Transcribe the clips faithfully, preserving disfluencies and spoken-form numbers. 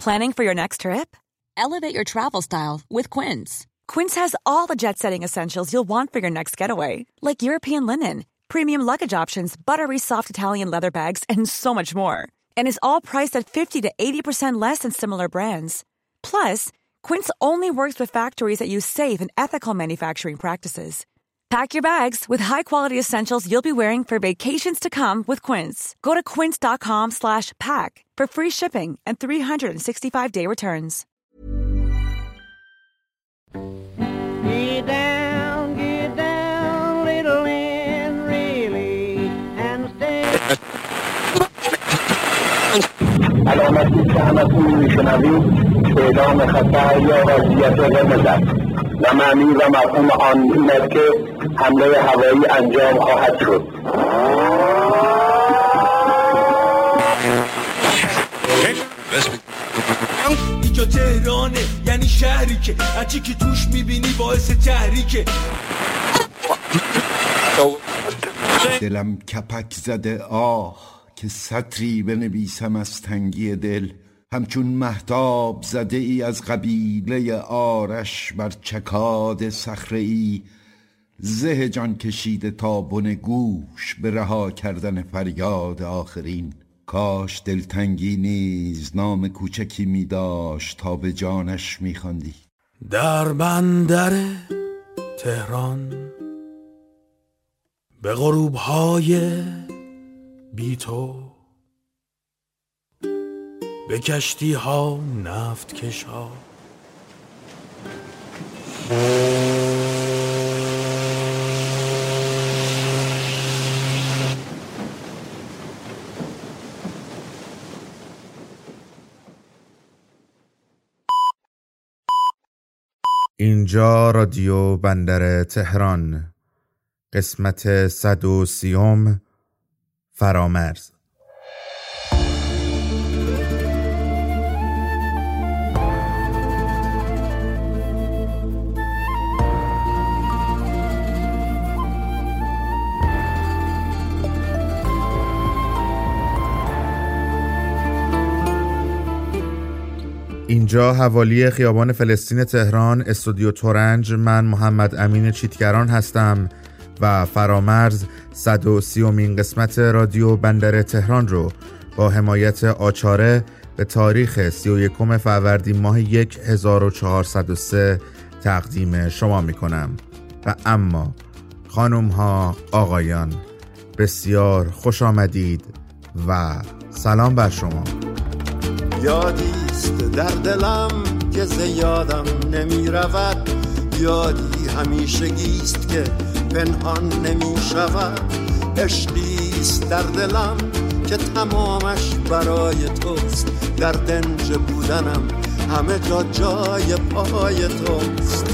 Planning for your next trip? Elevate your travel style with Quince. Quince has all the jet-setting essentials you'll want for your next getaway, like European linen, premium luggage options, buttery soft Italian leather bags, and so much more. And is all priced at fifty to eighty percent less than similar brands. Plus, Quince only works with factories that use safe and ethical manufacturing practices. Pack your bags with high-quality essentials you'll be wearing for vacations to come with Quince. Go to quince.com slash pack for free shipping and three sixty-five day returns. Get down, get down, little and really, and stay. علامتی که همتون میشنوید اعلام خطر یا وضعیت قرمز است و معنی و مفهوم آن این است که حمله هوایی انجام خواهد شد. اینجا تهرانه، یعنی شهری که هرچی که توش میبینی باعث تحریکه. دلم کپک زده آه که سطری بنویسم از تنگی دل، همچون مهتاب زده ای از قبیله آرش بر چکاد صخره ای، زه جان کشیده تا بن گوش به رها کردن فریاد آخرین. کاش دلتنگی نیز نام کوچکی می داشت تا به جانش می خواندی. در بندر تهران به غروب‌های بی تو، به کشتی ها نفت کش ها، اینجا رادیو بندر تهران، قسمت صد و سیوم، فرامرز. اینجا حوالی خیابان فلسطین تهران، استودیو تورنج. من محمد امین چیتگران هستم و فرامرز صد و سیومین قسمت رادیو بندر تهران رو با حمایت آچاره به تاریخ سی و یکم فروردین ماه یک هزار و چهارصد و سه تقدیم شما می کنم. و اما خانم ها، آقایان، بسیار خوش آمدید و سلام بر شما. یادیست در دلم که زیادم نمی رود، یادی همیشگیست که پنهان نمی شود، عشقیست در دلم که تمامش برای توست، در دنج بودنم همه جا جای پای توست.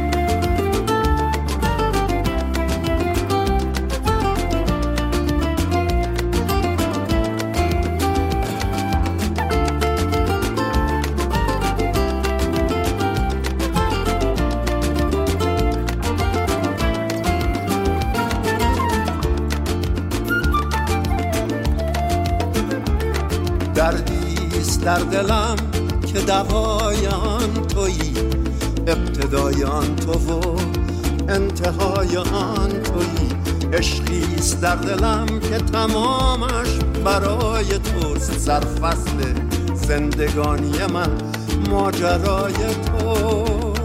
دردیست در دلم که دوای آن تویی، ابتدای آن تو و انتهای آن تویی، عشقیست در دلم که تمامش برای توست، سرفصل زندگانی من ماجرای توست.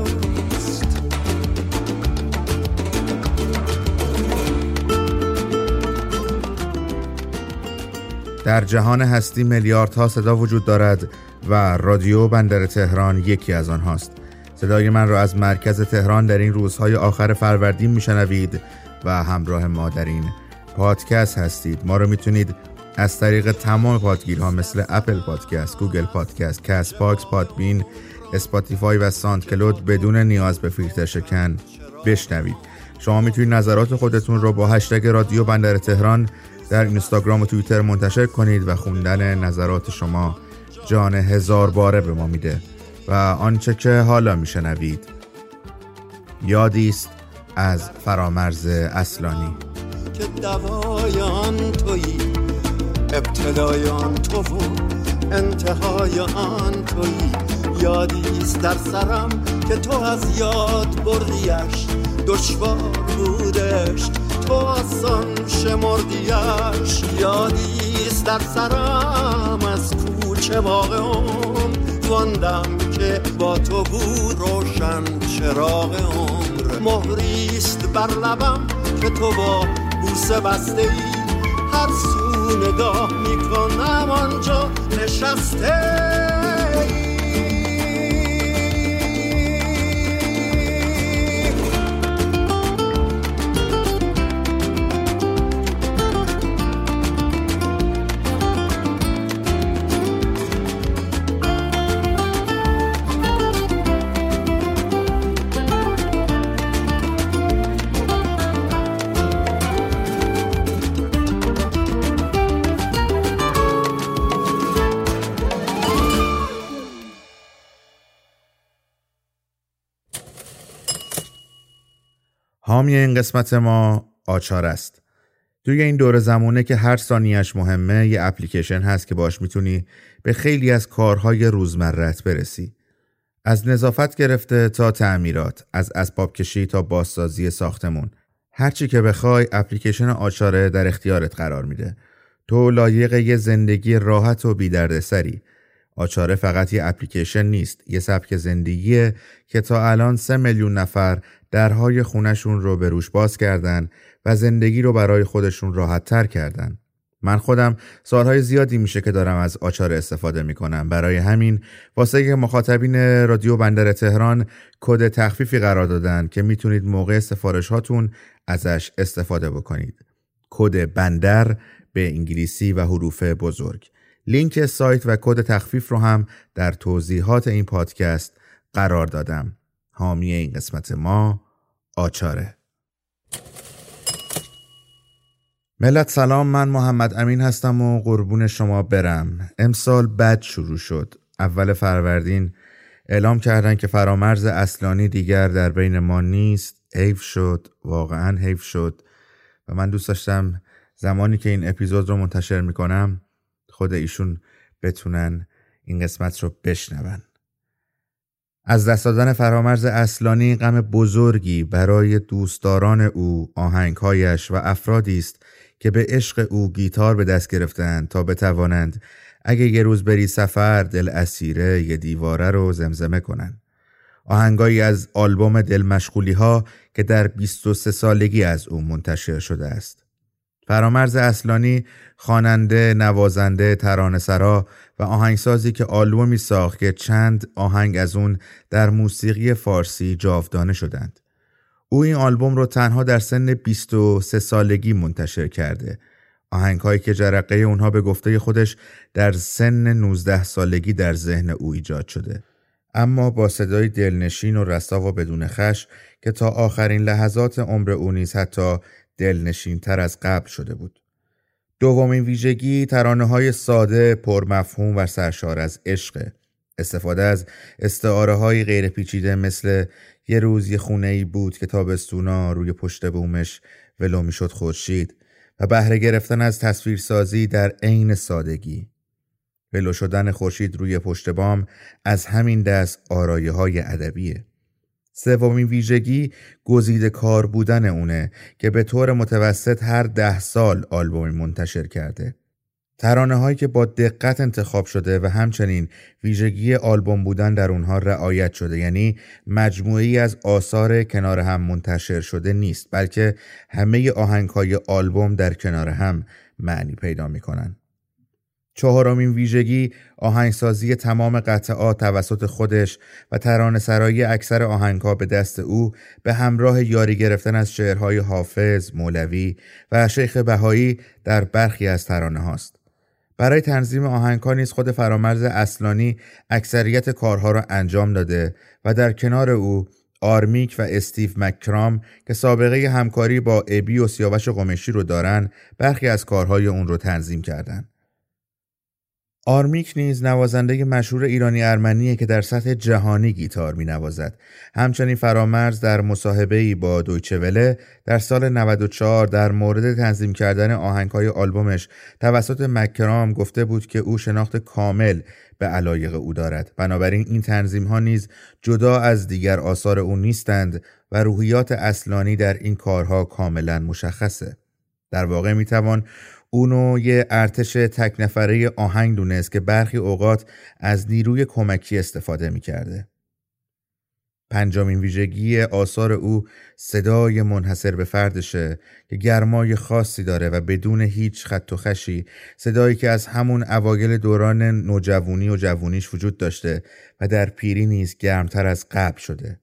در جهان هستی میلیاردها صدا وجود دارد و رادیو بندر تهران یکی از آنهاست. صدای من را از مرکز تهران در این روزهای آخر فروردین میشنوید و همراه ما در این پادکست هستید. ما رو میتونید از طریق تمام پادگیرها مثل اپل پادکست، گوگل پادکست، کست باکس، پادبین، اسپاتیفای و ساند کلود بدون نیاز به فیلتر شکن بشنوید. شما میتونید نظرات خودتون رو با هشتگ رادیو بندر تهران در اینستاگرام و توییتر منتشر کنید و خوندن نظرات شما جان هزار باره به ما میده. و آنچه که حالا میشنوید یادیست از فرامرز اصلانی. که دوای آن تویی، ابتدای آن تو و انتهای آن تویی. یادیست در سرم که تو از یاد بردیش، دشوار بودش تو آسان شمردیش. یادیست در سرم از کوچه باغ عمر، واندم که با تو بود روشن چراغ عمر. مهریست بر لبم که تو با بوسه بسته ای، هر سو نگاه میکنم آنجا نشسته ای. حامی این قسمت ما آچار است. توی این دور زمونه که هر ثانیه‌اش مهمه، یه اپلیکیشن هست که باش میتونی به خیلی از کارهای روزمرت برسی. از نظافت گرفته تا تعمیرات، از اسباب کشی تا بازسازی ساختمون. هرچی که بخوای اپلیکیشن آچاره در اختیارت قرار میده. تو لایق یه زندگی راحت و بی دردسری. آچاره فقط یه اپلیکیشن نیست، یه سبک زندگیه که تا الان سه میلیون نفر درهای خونشون رو به روش باز کردن و زندگی رو برای خودشون راحت تر کردن. من خودم سالهای زیادی میشه که دارم از آچاره استفاده میکنم. برای همین واسه مخاطبین رادیو بندر تهران کد تخفیفی قرار دادن که میتونید موقع سفارش هاتون ازش استفاده بکنید. کد بندر به انگلیسی و حروف بزرگ. لینک سایت و کد تخفیف رو هم در توضیحات این پادکست قرار دادم. حامی این قسمت ما آچاره. ملت سلام، من محمد امین هستم و قربون شما برم. امسال بد شروع شد. اول فروردین اعلام کردن که فرامرز اصلانی دیگر در بین ما نیست. حیف شد، واقعا حیف شد و من دوست داشتم زمانی که این اپیزود رو منتشر میکنم خود ایشون بتونن این قسمت رو بشنون. از دست دادن فرامرز اصلانی غم بزرگی برای دوستداران او، آهنگهایش و افرادی است که به عشق او گیتار به دست گرفتند تا بتوانند اگه یه روز بری سفر دل اسیره یه دیواره رو زمزمه کنن. آهنگایی از آلبوم دل مشغولی ها که در بیست و سه سالگی از او منتشر شده است. فرامرز اصلانی خواننده، نوازنده، ترانه‌سرا و آهنگسازی که آلبومی ساخت که چند آهنگ از اون در موسیقی فارسی جاودانه شدند. او این آلبوم رو تنها در سن بیست و سه سالگی منتشر کرده. آهنگ‌هایی که جرقه اونها به گفته خودش در سن نوزده سالگی در ذهن او ایجاد شده. اما با صدای دلنشین و رسا و بدون خش که تا آخرین لحظات عمر او نیز حتی دلنشین تر از قبل شده بود. دومین ویژگی ترانه‌های ساده، پرمفهوم و سرشار از عشق. استفاده از استعاره‌های غیر پیچیده مثل یه روز یه خونه‌ای بود که تابستونا روی پشت بومش ولو میشد خورشید و بهره گرفتن از تصویرسازی در عین سادگی. ولو شدن خورشید روی پشت بام از همین دست آرایه‌های ادبیه. سومین ویژگی گزیده کار بودن اونه که به طور متوسط هر ده سال آلبومی منتشر کرده. ترانه هایی که با دقت انتخاب شده و همچنین ویژگی آلبوم بودن در اونها رعایت شده، یعنی مجموعی از آثار کنار هم منتشر شده نیست، بلکه همه آهنگ های آلبوم در کنار هم معنی پیدا می کنن. چهارمین ویژگی آهنگسازی تمام قطعات توسط خودش و ترانه‌سرایی اکثر آهنگ‌ها به دست او به همراه یاری گرفتن از شعرهای حافظ، مولوی و شیخ بهایی در برخی از ترانه‌هاست. برای تنظیم آهنگ‌ها نیز خود فرامرز اصلانی اکثریت کارها را انجام داده و در کنار او آرمیک و استیو مکرام که سابقه همکاری با ابی و سیاوش قمیشی رو دارن، برخی از کارهای اون رو تنظیم کردند. آرمیک نیز نوازنده مشهور ایرانی ارمنیه که در سطح جهانی گیتار می نوازد. همچنین فرامرز در مصاحبه‌ای با دویچه وله در سال نود و چهار در مورد تنظیم کردن آهنگ‌های آلبومش توسط مکرام گفته بود که او شناخت کامل به علایق او دارد. بنابراین این تنظیم‌ها نیز جدا از دیگر آثار او نیستند و روحیات اصلانی در این کارها کاملا مشخصه. در واقع میتوان اونو یه ارتش تک نفره آهنگ دونست که برخی اوقات از نیروی کمکی استفاده میکرده. پنجمین ویژگی آثار او صدای منحصر به فردشه که گرمای خاصی داره و بدون هیچ خط و خشی، صدایی که از همون اوایل دوران نوجوانی و جوونیش وجود داشته و در پیری نیز گرمتر از قبل شده.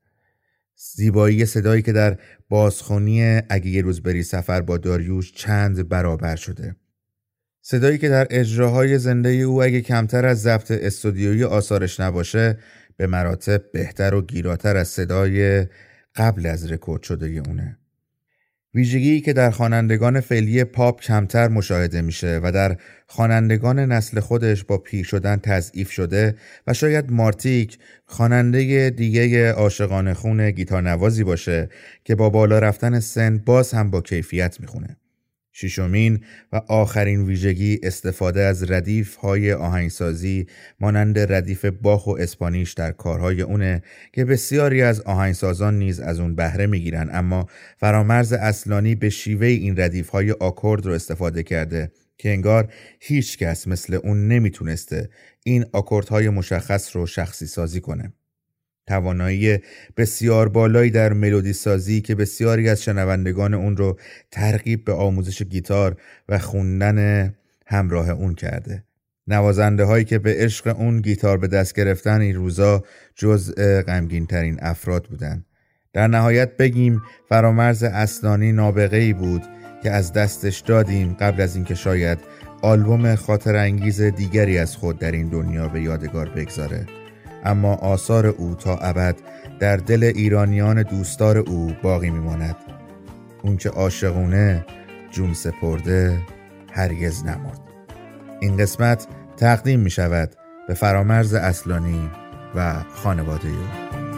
زیبایی صدایی که در بازخوانی اگه یه روز بری سفر با داریوش چند برابر شده. صدایی که در اجراهای زنده او اگه کمتر از ضبط استودیویی آثارش نباشه به مراتب بهتر و گیراتر از صدای قبل از رکورد شده اونه. ویژگی که در خوانندگان فعلی پاپ کمتر مشاهده میشه و در خوانندگان نسل خودش با پیر شدن تضعیف شده و شاید مارتیک خواننده دیگه عاشقانه خون گیتارنوازی باشه که با بالا رفتن سن باز هم با کیفیت میخونه. ششمین و آخرین ویژگی استفاده از ردیف‌های آهنگسازی مانند ردیف باخ و اسپانیش در کارهای اونه که بسیاری از آهنگسازان نیز از اون بهره میگیرن، اما فرامرز اصلانی به شیوه این ردیف‌های آکورد رو استفاده کرده که انگار هیچ کس مثل اون نمیتونسته این آکوردهای مشخص رو شخصی سازی کنه. توانایی بسیار بالایی در ملودی سازی که بسیاری از شنوندگان اون رو ترغیب به آموزش گیتار و خوندن همراه اون کرده. نوازنده هایی که به عشق اون گیتار به دست گرفتن این روزا جزء غمگین ترین افراد بودن. در نهایت بگیم فرامرز اصلانی نابغه‌ای بود که از دستش دادیم قبل از اینکه شاید آلبوم خاطر انگیز دیگری از خود در این دنیا به یادگار بگذاره. اما آثار او تا ابد در دل ایرانیان دوستدار او باقی میماند. اون که عاشقونه جون سپرده هرگز نمرد. این قسمت تقدیم می شود به فرامرز اصلانی و خانواده او.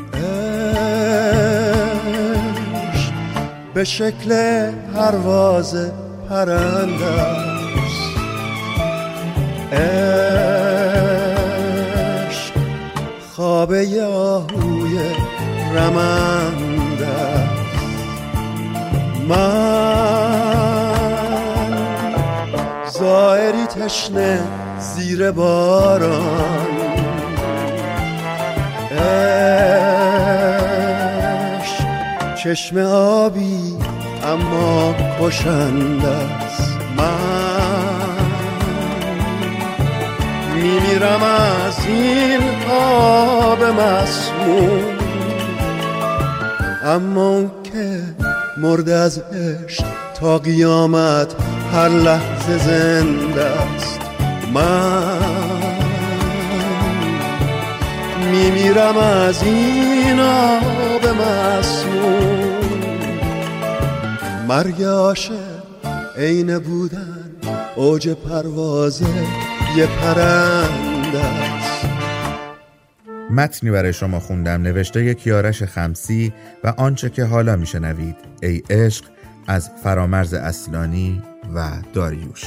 عشق به شکل پرواز پرنده است، عشق خوابه آهوی رمنده است. من زائری تشنه زیر باران، عشق چشم آبی اما کشنده است. من میمیرم از این آب مسموم، اما اون که مرد از عشق تا قیامت هر لحظه زنده است. من میمیرم از این آب مسموم. مرگ عاشق عین بودن اوج پرواز یه پرنده است. متنی برای شما خوندم نوشته کیارش خمسی و آنچه که حالا میشنوید ای عشق از فرامرز اصلانی و داریوش.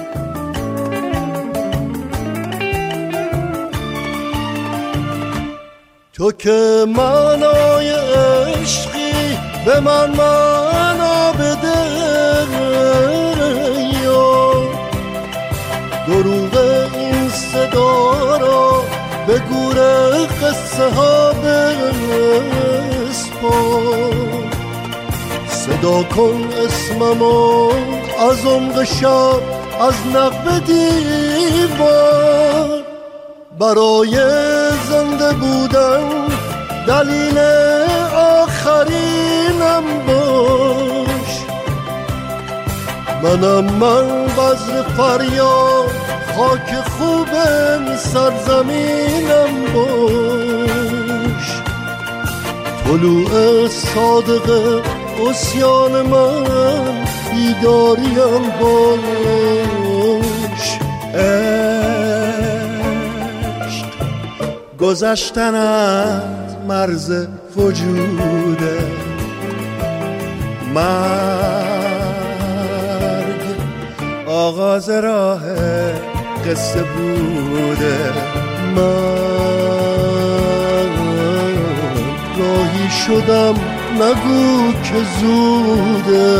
تو که معنای عشقی به من معنا بده، یا دروغ این صدا را به گور قصه ها بسپار. صدا کن اسممو از عمق شب از نقب دیوار. برای زنده بودن دلیل آخرینم باش. منم من بذر فریاد خاک خوب سرزمینم باش. طلوع صادق عصیان من بیداریم باش. گذشتن از مرز وجوده، مرگ آغاز راه قصه بوده. من راهی شدم نگو که زوده،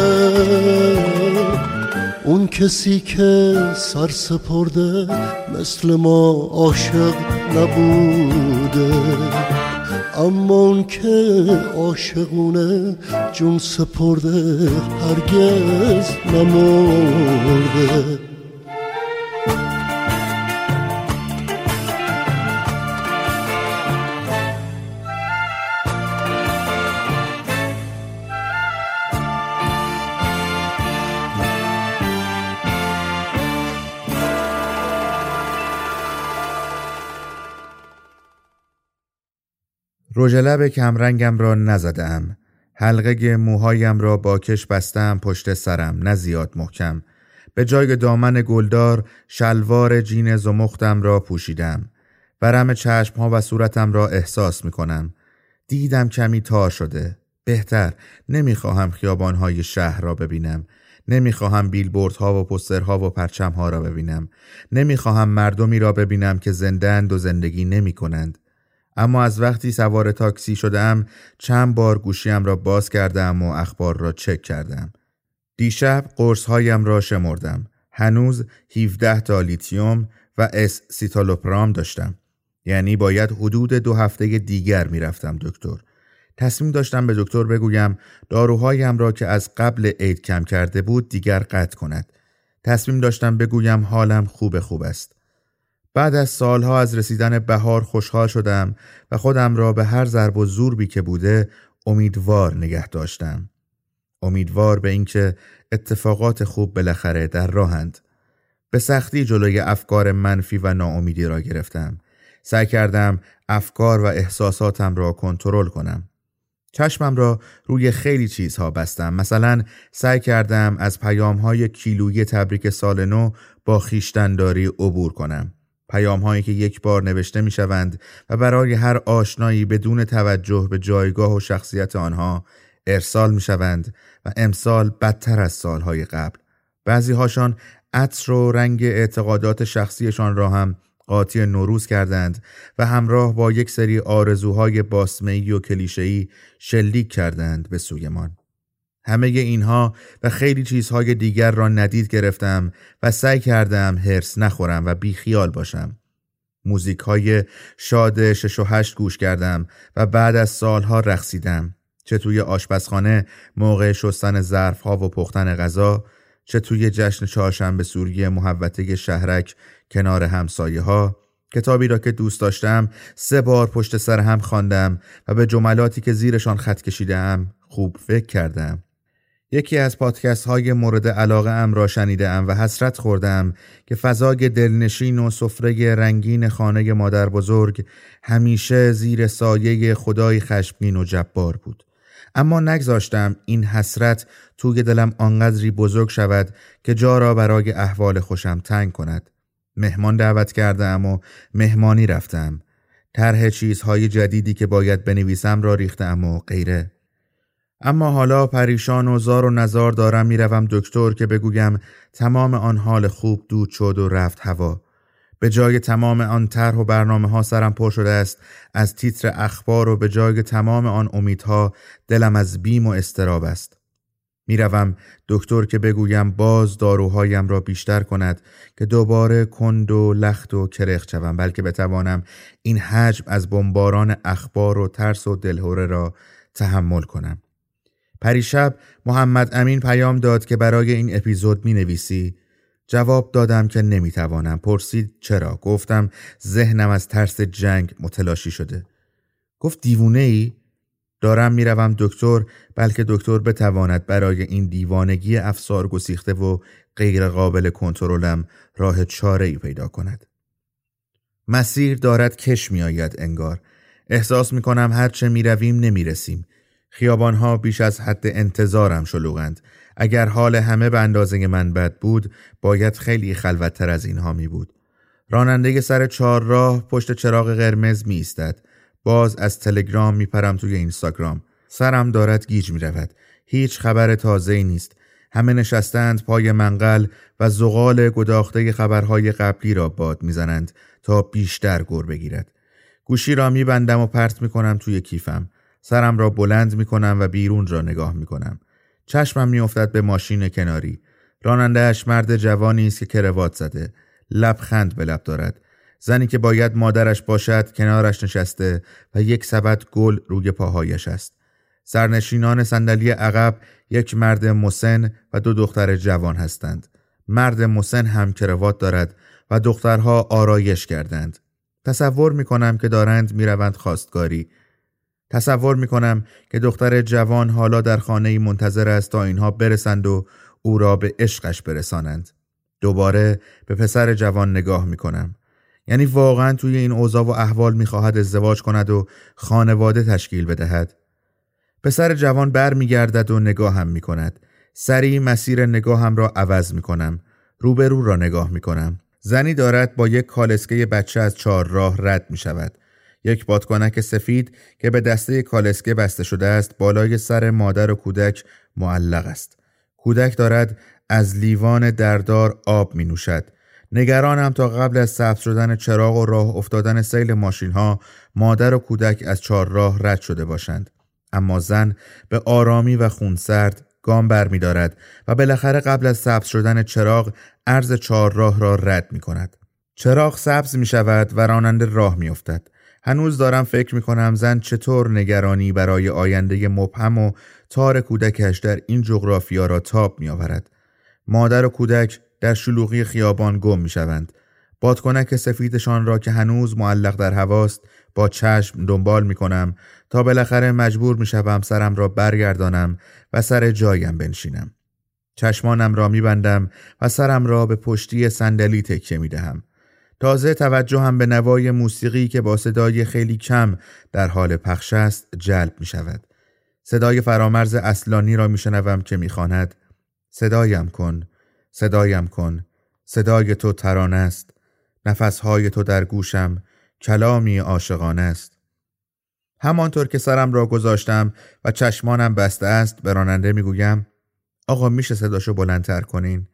اون کسی که سر سپرده مثل ما عاشق نبوده، اما اون که عاشقونه جون سپرده هرگز نمرده. رژ لب کمرنگم را نزدم، حلقه موهایم را با کش بستم پشت سرم، نه زیاد محکم. به جای دامن گلدار شلوار جین زمختم را پوشیدم. ورم چشمها و صورتم را احساس می کنم. دیدم کمی تار شده. بهتر، نمیخواهم خیابانهای شهر را ببینم. نمیخواهم بیلبوردها و پوسترها و پرچمها را ببینم. نمیخواهم مردمی را ببینم که زنده‌اند و زندگی نمی کنند. اما از وقتی سوار تاکسی شدم چند بار گوشیم را باز کردم و اخبار را چک کردم. دیشب قرص‌هایم را شمردم. هنوز هفده تا لیتیوم و اس سیتالوپرام داشتم. یعنی باید حدود دو هفته دیگر می رفتم دکتر. تصمیم داشتم به دکتر بگویم داروهایم را که از قبل عید کم کرده بود دیگر قطع کند. تصمیم داشتم بگویم حالم خوب خوب است. بعد از سالها از رسیدن بهار خوشحال شدم و خودم را به هر ضرب و ضربی که بوده امیدوار نگه داشتم. امیدوار به اینکه اتفاقات خوب بالاخره در راهند. به سختی جلوی افکار منفی و ناامیدی را گرفتم. سعی کردم افکار و احساساتم را کنترل کنم. چشمم را روی خیلی چیزها بستم. مثلا سعی کردم از پیام‌های کیلویی تبریک سال نو با خویشتن‌داری عبور کنم. پیام‌هایی که یک بار نوشته می‌شوند و برای هر آشنایی بدون توجه به جایگاه و شخصیت آنها ارسال می‌شوند و امسال بدتر از سالهای قبل. بعضی هاشان عطر و رنگ اعتقادات شخصیشان را هم قاطی نوروز کردند و همراه با یک سری آرزوهای باسمه‌ای و کلیشه‌ای شلیک کردند به سویمان. همه اینها و خیلی چیزهای دیگر را ندید گرفتم و سعی کردم هرس نخورم و بیخیال باشم. موزیک‌های شاد شش و هشت گوش کردم و بعد از سالها رقصیدم. چه توی آشپزخانه موقع شستن ظرف‌ها و پختن غذا، چه توی جشن چهارشنبه سوری محوطه شهرک کنار همسایه‌ها. کتابی را که دوست داشتم سه بار پشت سر هم خواندم و به جملاتی که زیرشان خط کشیدم خوب فکر کردم. یکی از پادکست های مورد علاقه ام را شنیدم و حسرت خوردم که فضای دلنشین و سفره رنگین خانه مادر بزرگ همیشه زیر سایه خدای خشمگین و جبار بود. اما نگذاشتم این حسرت توی دلم آنقدری بزرگ شود که جا را برای احوال خوشم تنگ کند. مهمان دعوت کردم و مهمانی رفتم. طرح چیزهای جدیدی که باید بنویسم را ریختم و غیره. اما حالا پریشان و زار و نزار دارم میروم دکتر که بگویم تمام آن حال خوب دود شد و رفت هوا. به جای تمام آن طرح و برنامه ها سرم پر شده است از تیتر اخبار و به جای تمام آن امیدها دلم از بیم و اضطراب است. میروم دکتر که بگویم باز داروهایم را بیشتر کند که دوباره کند و لخت و کرخ شوم، بلکه بتوانم این حجم از بمباران اخبار و ترس و دلهوره را تحمل کنم. پریشب محمد امین پیام داد که برای این اپیزود می نویسی؟ جواب دادم که نمی توانم. پرسید چرا؟ گفتم ذهنم از ترس جنگ متلاشی شده. گفت دیوونه ای؟ دارم می روم دکتر، بلکه دکتر بتواند برای این دیوانگی افسار گسیخته و غیر قابل کنترلم راه چاره ای پیدا کند. مسیر دارد کش می آید انگار. احساس می کنم هرچه می رویم نمی رسیم. خیابانها بیش از حد انتظارم شلوغند. اگر حال همه به اندازه من بد بود، باید خیلی خلوت‌تر از اینها می بود. راننده سر چهارراه پشت چراغ قرمز می ایستد. باز از تلگرام می پرم توی اینستاگرام. سرم دارد گیج می رود. هیچ خبر تازه‌ای نیست. همه نشستند پای منقل و زغال گداخته خبرهای قبلی را باد می زنند تا بیشتر گر بگیرد. گوشی را می بندم و پرت می کنم توی کیفم. سرم را بلند می کنم و بیرون را نگاه می کنم. چشمم می افتد به ماشین کناری. راننده‌اش مرد جوانی است که کراوات زده. لبخند به لب دارد. زنی که باید مادرش باشد کنارش نشسته و یک سبد گل روی پاهایش است. سرنشینان صندلی عقب یک مرد مسن و دو دختر جوان هستند. مرد مسن هم کراوات دارد و دخترها آرایش کردند. تصور می کنم که دارند می روند خواستگاری. تصور می کنم که دختر جوان حالا در خانه‌ای منتظر است تا اینها برسند و او را به عشقش برسانند. دوباره به پسر جوان نگاه می کنم. یعنی واقعا توی این اوضاع و احوال می خواهد ازدواج کند و خانواده تشکیل بدهد. پسر جوان بر می گردد و نگاه هم می کند. سریع مسیر نگاهم را عوض می کنم. روبرو را نگاه می کنم. زنی دارد با یک کالسکه بچه از چهار راه رد می شود. یک بادکنک سفید که به دسته کالسکه بسته شده است بالای سر مادر و کودک معلق است. کودک دارد از لیوان دردار آب می نوشد. نگرانم تا قبل از سبز شدن چراغ و راه افتادن سیل ماشین ها مادر و کودک از چهار راه رد شده باشند. اما زن به آرامی و خونسرد گام بر می دارد و بالاخره قبل از سبز شدن چراغ عرض چهار راه را رد می کند. چراغ سبز می شود و راننده راه می افتد. هنوز دارم فکر می کنم زن چطور نگرانی برای آینده مبهم و تار کودکش در این جغرافیا را تاب می آورد. مادر و کودک در شلوغی خیابان گم می شوند. بادکنک سفیدشان را که هنوز معلق در هواست با چشم دنبال می کنم تا بالاخره مجبور می شوم سرم را برگردانم و سر جایم بنشینم. چشمانم را می بندم و سرم را به پشتی صندلی تکیه می دهم. تازه توجهم به نوای موسیقی که با صدای خیلی کم در حال پخش است جلب می شود. صدای فرامرز اصلانی را می شنوم که می خواند: صدایم کن، صدایم کن، صدای تو ترانه است، نفسهای تو در گوشم، کلامی عاشقانه است. همانطور که سرم را گذاشتم و چشمانم بسته است به راننده می گویم: آقا میشه صداشو بلندتر کنین؟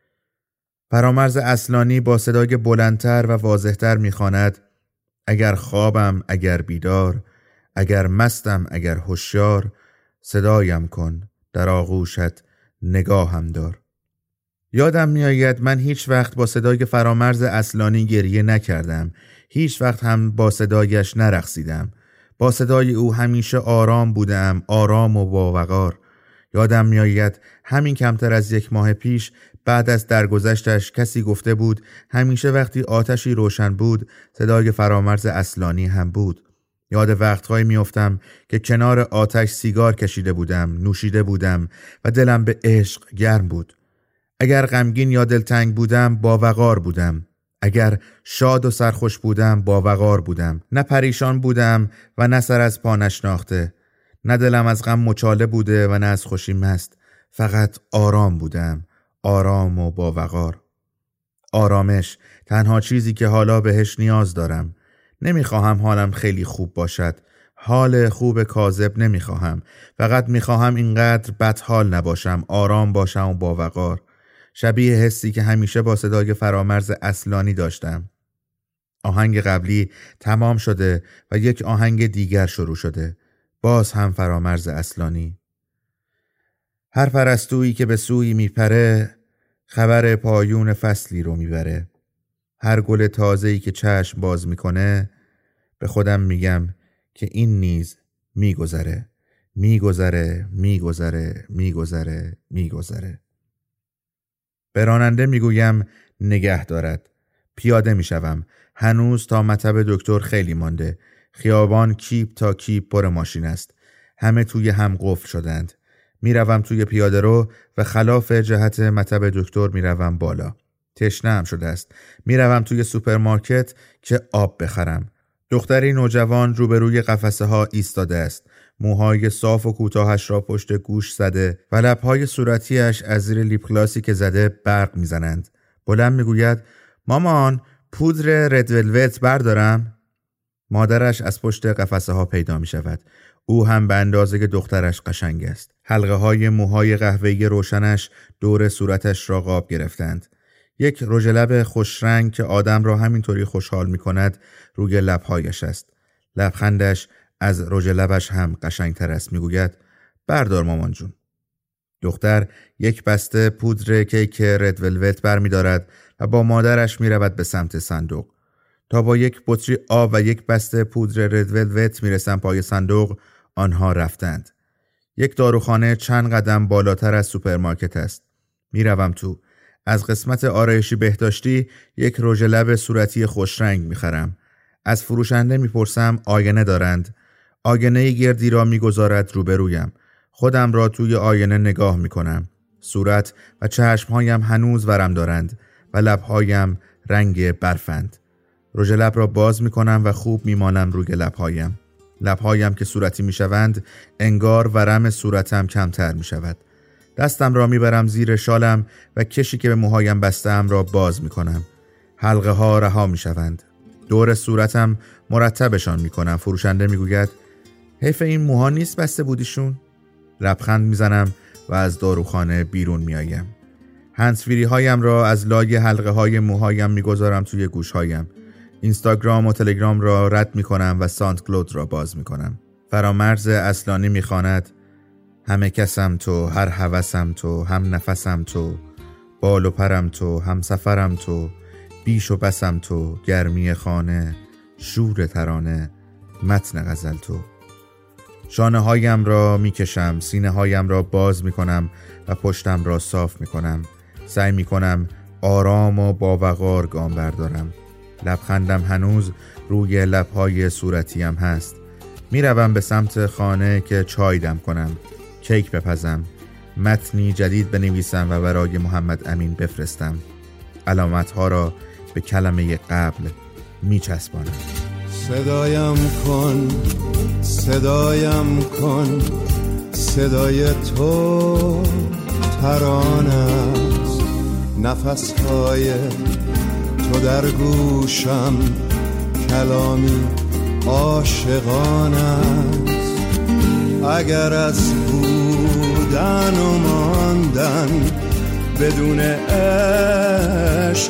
فرامرز اصلانی با صدای بلندتر و واضحتر می خواند: اگر خوابم، اگر بیدار، اگر مستم، اگر هوشیار، صدایم کن، در آغوشت نگاهم دار. یادم می آید من هیچ وقت با صدای فرامرز اصلانی گریه نکردم. هیچ وقت هم با صدایش نرقصیدم. با صدای او همیشه آرام بودم، آرام و باوقار. یادم می آید همین کمتر از یک ماه پیش بعد از درگذشتش کسی گفته بود همیشه وقتی آتشی روشن بود صدای فرامرز اصلانی هم بود. یاد وقتهایی میافتم که کنار آتش سیگار کشیده بودم، نوشیده بودم و دلم به عشق گرم بود. اگر غمگین یا دلتنگ بودم باوقار بودم. اگر شاد و سرخوش بودم باوقار بودم. نه پریشان بودم و نه سر از پا نشناخته. نه دلم از غم مچاله بوده و نه از خوشی مست. فقط آرام بودم، آرام و باوقار. آرامش تنها چیزی که حالا بهش نیاز دارم. نمیخواهم حالم خیلی خوب باشد. حال خوب کاذب نمیخواهم. فقط میخواهم اینقدر بدحال نباشم، آرام باشم و باوقار. شبیه حسی که همیشه با صدای فرامرز اصلانی داشتم. آهنگ قبلی تمام شده و یک آهنگ دیگر شروع شده. باز هم فرامرز اصلانی. هر پرستویی که به سوی میپره خبر پایون فصلی رو میبره. هر گل تازه‌ای که چشم باز میکنه به خودم میگم که این نیز میگذره، میگذره، میگذره، میگذره، میگذره. به راننده میگویم نگه دارد. پیاده میشوم. هنوز تا مطب دکتر خیلی مانده. خیابان کیپ تا کیپ پر ماشین است. همه توی هم قفل شدند. میروم توی پیاده رو و خلاف جهت مطب دکتر میروم بالا. تشنه‌ام شده است. میروم توی سوپرمارکت که آب بخرم. دختری نوجوان روبروی قفسه ها ایستاده است. موهای صاف و کوتاهش را پشت گوش زده و لب‌های صورتیش از زیر لیپ گلاسی که زده برق میزنند. بلند میگوید: مامان، پودر رد ولوت بردارم؟ مادرش از پشت قفسه ها پیدا می شود. او هم به اندازه که دخترش قشنگ است. حلقه های موهای قهوه‌ای روشنش دور صورتش را قاب گرفتند. یک رژ لب خوش رنگ که آدم را همینطوری خوشحال می کند روی لبهایش است. لبخندش از رژ لبش هم قشنگتر است. می گوید بردار مامان جون. دختر یک بسته پودر کیک رد ولوت بر می دارد و با مادرش می رود به سمت صندوق. تا با یک بطری آب و یک بسته پودر رد ولوت می رسند پای صندوق. آنها رفتند. یک داروخانه چند قدم بالاتر از سوپرمارکت است. می روم تو. از قسمت آرایشی بهداشتی یک رژ لب صورتی خوش رنگ می خرم. از فروشنده می پرسم آینه دارند. آینه گردی را می گذارد روبرویم. خودم را توی آینه نگاه می کنم. صورت و چشمهایم هنوز ورم دارند و لبهایم رنگ برفند. رژ لب را باز می کنم و خوب می مانم روی لبهایم. لبهایم که صورتی می شوند انگار ورم صورتم کمتر می شود. دستم را می برم زیر شالم و کشی که به موهایم بستم را باز می کنم. حلقه ها رها می شوند. دور صورتم مرتبشان می کنم. فروشنده می گوید حیف این موها نیست بسته بودیشون؟ لبخند می زنم و از داروخانه بیرون می آیم. هندزفری هایم را از لای حلقه های موهایم می گذارم توی گوش هایم. اینستاگرام و تلگرام را رد می کنم و ساند کلود را باز می کنم. فرامرز اصلانی می خواند همه کسم تو، هر هوسم تو، هم نفسم تو، بال و پرم تو، هم سفرم تو، بیش و بسم تو، گرمی خانه، شور ترانه، متن غزل تو. شانه هایم را می کشم، سینه هایم را باز می کنم و پشتم را صاف می کنم. سعی می کنم آرام و با وقار گام بردارم. لبخندم هنوز روی لبهای صورتیم هست. می روم به سمت خانه که چای دم کنم، کیک بپزم، متنی جدید بنویسم و برای محمد امین بفرستم. علامتها را به کلمه قبل می چسبانم. صدایم کن، صدایم کن، صدای تو ترانه است. نفسهای تو در گوشم کلامی عاشقانه است. اگر از بودن و ماندن بدون عشق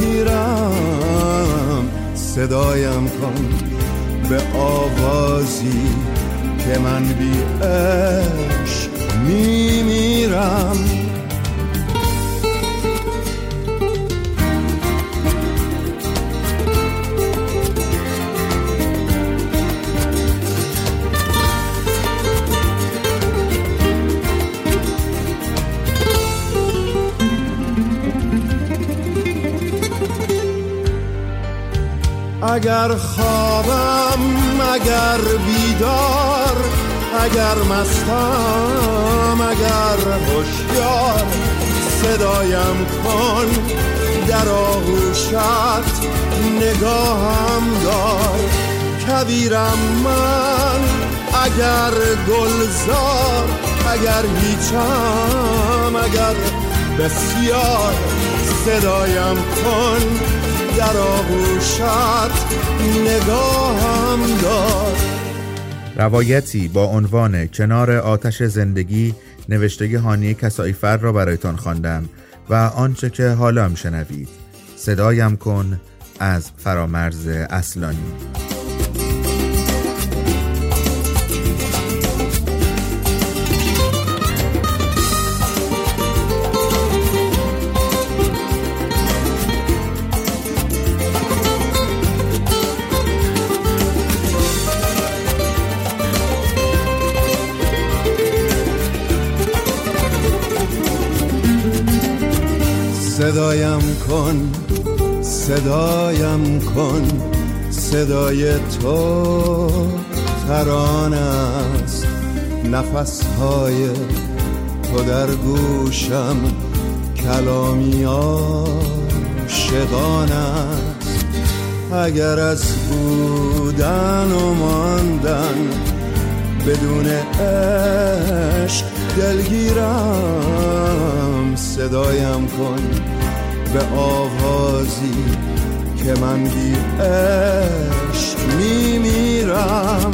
دلگیرم، صدایم کن به آوازی که من بی عشق میمیرم. اگر خوابم، اگر بیدار، اگر مستم، اگر هوشیار، صدایم کن در آغوشت، نگاهم دار. کویرم من اگر گلزار، اگر هیچم، اگر بسیار، صدایم کن در آغوشت، نگاهم دار. روایتی با عنوان کنار آتش زندگی نوشته هانی کساییفر را برایتان خواندم و آنچه که حالا میشنوید صدایم کن از فرامرز اصلانی. صدایم کن، صدایم کن، صدای تو ترانه است. نفسهای تو در گوشم کلامی عاشقانه است. اگر از بودن و ماندن بدون عشق دلگیرم، صدایم کن به آوازی که من بی عشق میمیرم.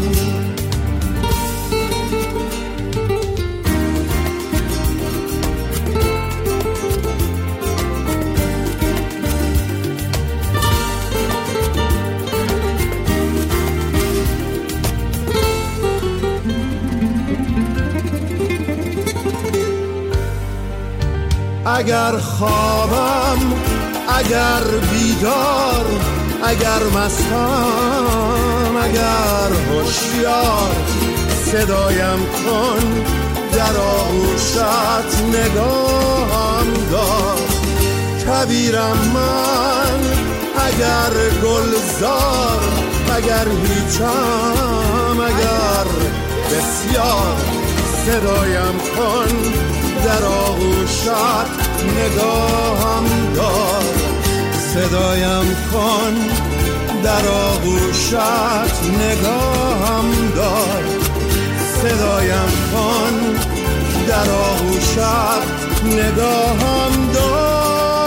اگر خوابم، اگر بیدار، اگر مستم، اگر هوشیار، صدایم کن در آغوشت، نگاهم دار. کبیرم من اگر گلزار، اگر هیچم، اگر بسیار، صدایم کن در آغوشت، نگاهم دار. صدایم کن در آغوشت، نگاهم دار. صدایم کن در آغوشت، نگاهم دار.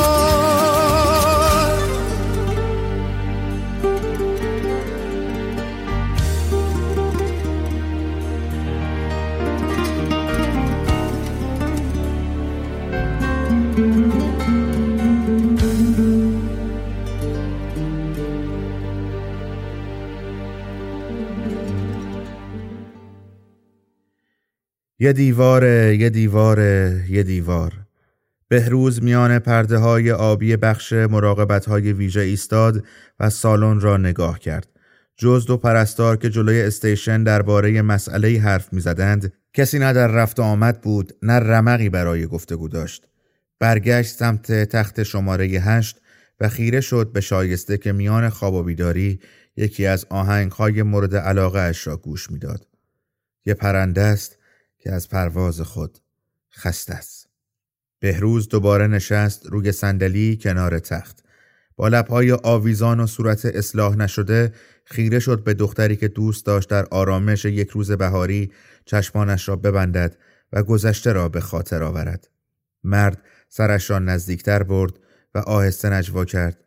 یه دیواره، یه دیواره، یه دیوار. بهروز میان پرده های آبی بخش مراقبت های ویژه ایستاد و سالن را نگاه کرد. جز دو پرستار که جلوی استیشن درباره مسئله حرف می زدند، کسی نه در رفت آمد بود، نه رمقی برای گفتگو داشت. برگشت سمت تخت شماره هشت و خیره شد به شایسته که میان خواب و بیداری یکی از آهنگ‌های مورد علاقه اش را گوش میداد. یه پرنده است که از پرواز خود خسته است. بهروز دوباره نشست روی صندلی کنار تخت. با لب‌های آویزان و صورت اصلاح نشده خیره شد به دختری که دوست داشت در آرامش یک روز بهاری چشمانش را ببندد و گذشته را به خاطر آورد. مرد سرش را نزدیکتر برد و آهسته نجوا کرد.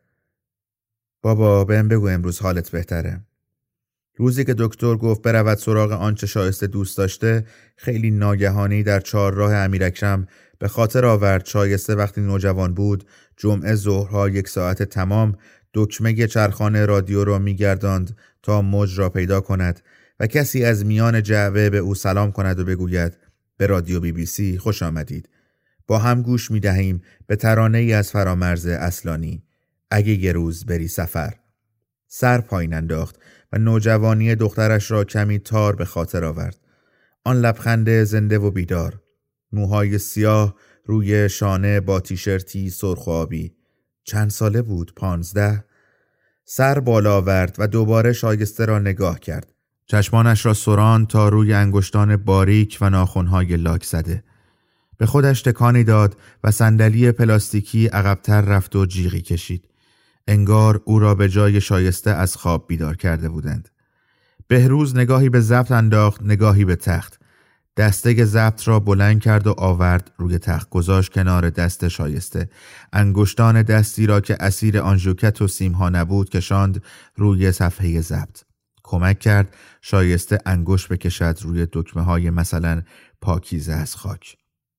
بابا بهم بگو امروز حالت بهتره؟ روزی که دکتر گفت برود سراغ آنچه شایسته دوست داشته، خیلی ناگهانی در چهارراه امیرکرم به خاطر آورد شایسته وقتی نوجوان بود جمعه ظهرها یک ساعت تمام دکمه چرخانه رادیو را می‌گرداند تا موج را پیدا کند و کسی از میان جعبه به او سلام کند و بگوید به رادیو بی بی سی خوش آمدید. با هم گوش می‌دهیم به ترانه‌ای از فرامرز اصلانی، اگه یه روز بری سفر. سر پایین انداخت و نوجوانی دخترش را کمی تار به خاطر آورد. آن لبخند زنده و بیدار، موهای سیاه روی شانه با تیشرتی سرخ و آبی. چند ساله بود؟ پانزده؟ سر بالا آورد و دوباره شایسته را نگاه کرد. چشمانش را سراند تا روی انگشتان باریک و ناخن‌های لاک زده. به خودش تکانی داد و صندلی پلاستیکی عقب‌تر رفت و جیغی کشید. انگار او را به جای شایسته از خواب بیدار کرده بودند. بهروز نگاهی به ضبط انداخت، نگاهی به تخت. دسته ضبط را بلند کرد و آورد روی تخت، گذاشت کنار دست شایسته. انگشتان دستی را که اسیر آنژوکت و سیمها نبود کشاند روی صفحه ضبط. کمک کرد شایسته انگشت بکشد روی دکمه های مثلا پاکیزه از خاک.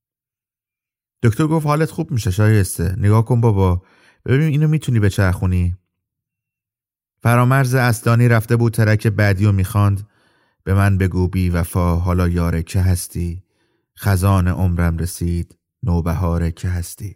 دکتر گفت حالت خوب میشه شایسته. نگاه کن بابا، ببین اینو میتونی بچرخونی؟ فرامرز اصلانی رفته بود ترک بعدی و میخواند به من بگو بی وفا حالا یاره که هستی، خزان عمرم رسید نوبهاره که هستی.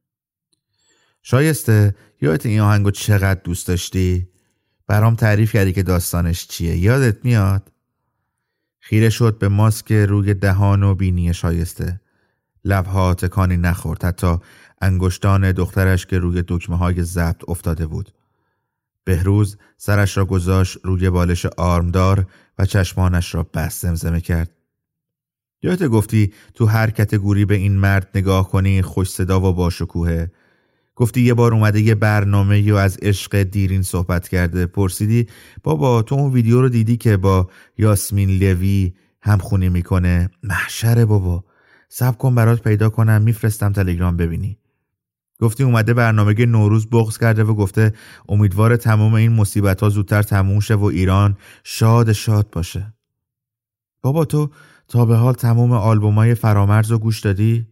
شایسته یادت این آهنگو چقدر دوست داشتی؟ برام تعریف کردی که داستانش چیه، یادت میاد؟ خیره شد به ماسک روی دهان و بینی شایسته. لبها تکانی نخورد، حتی انگشتان دخترش که روی دکمه های ضبط افتاده بود. بهروز سرش را گذاشت روی بالش آرمدار و چشمانش را بست، زمزمه کرد. یادت گفتی تو هر کتگوری به این مرد نگاه کنی خوش صدا و باشکوهه؟ گفتی یه بار اومده یه برنامه یا از عشق دیرین صحبت کرده، پرسیدی بابا تو اون ویدیو رو دیدی که با یاسمین لوی همخونی میکنه؟ محشره بابا، صبر کن برات پیدا کنم میفرستم تلگرام ببینی. گفتی اومده برنامه نوروز بغض کرده و گفته امیدواره تمام این مصیبت‌ها زودتر تموم شه و ایران شاد شاد باشه. بابا تو تا به حال تمام آلبومای فرامرز رو گوش دادی؟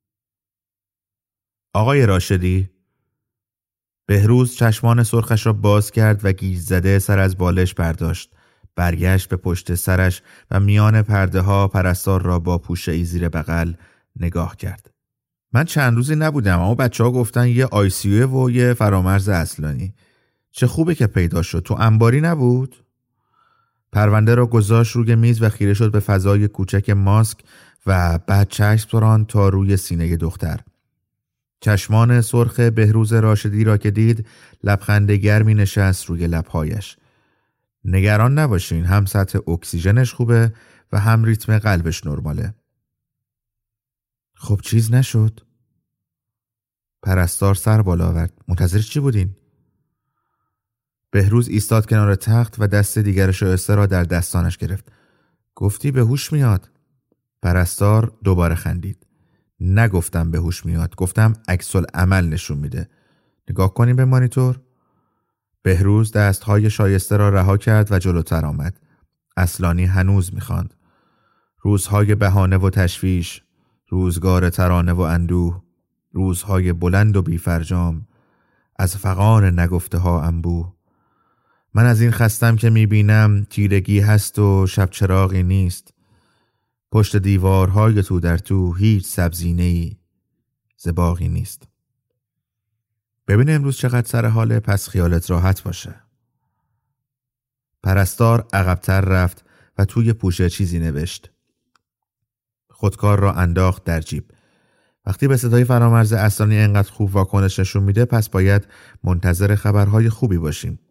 آقای راشدی؟ بهروز چشمان سرخش را باز کرد و گیج زده سر از بالش برداشت. برگشت به پشت سرش و میان پرده ها پرستار را با پوشه‌ای زیر بغل نگاه کرد. من چند روزی نبودم اما بچه ها گفتن یه آی سی یو و یه فرامرز اصلانی. چه خوبه که پیدا شد. تو انباری نبود؟ پرونده را گذاشت روی میز و خیره شد به فضای کوچک ماسک و بعد چشم سراند تا روی سینه دختر. چشمان سرخ بهروز راشدی را که دید لبخند گرمی نشست روی لبهایش. نگران نباشین، هم سطح اکسیژنش خوبه و هم ریتم قلبش نرماله. خب چیز نشد؟ پرستار سر بالا آورد. منتظر چی بودین؟ بهروز ایستاد کنار تخت و دست دیگر شایسته را در دستانش گرفت. گفتی به هوش میاد. پرستار دوباره خندید. نگفتم به هوش میاد، گفتم عکس العمل نشون میده. نگاه کنیم به مانیتور. بهروز دستهای شایسته را رها کرد و جلوتر آمد. اصلانی هنوز میخواند. روزهای بهانه و تشویش، روزگار ترانه و اندوه، روزهای بلند و بیفرجام، از فغان نگفته ها انبوه. من از این خستم که میبینم تیرگی هست و شب چراغی نیست. پشت دیوارهای تو در تو هیچ سبزینه‌ای زباغی نیست. ببین امروز چقدر سر حاله، پس خیالت راحت باشه. پرستار عقب‌تر رفت و توی پوشه چیزی نوشت. خودکار را انداخت در جیب. وقتی به صدای فرامرز اصلانی انقدر خوب واکنش نشون میده پس باید منتظر خبرهای خوبی باشیم.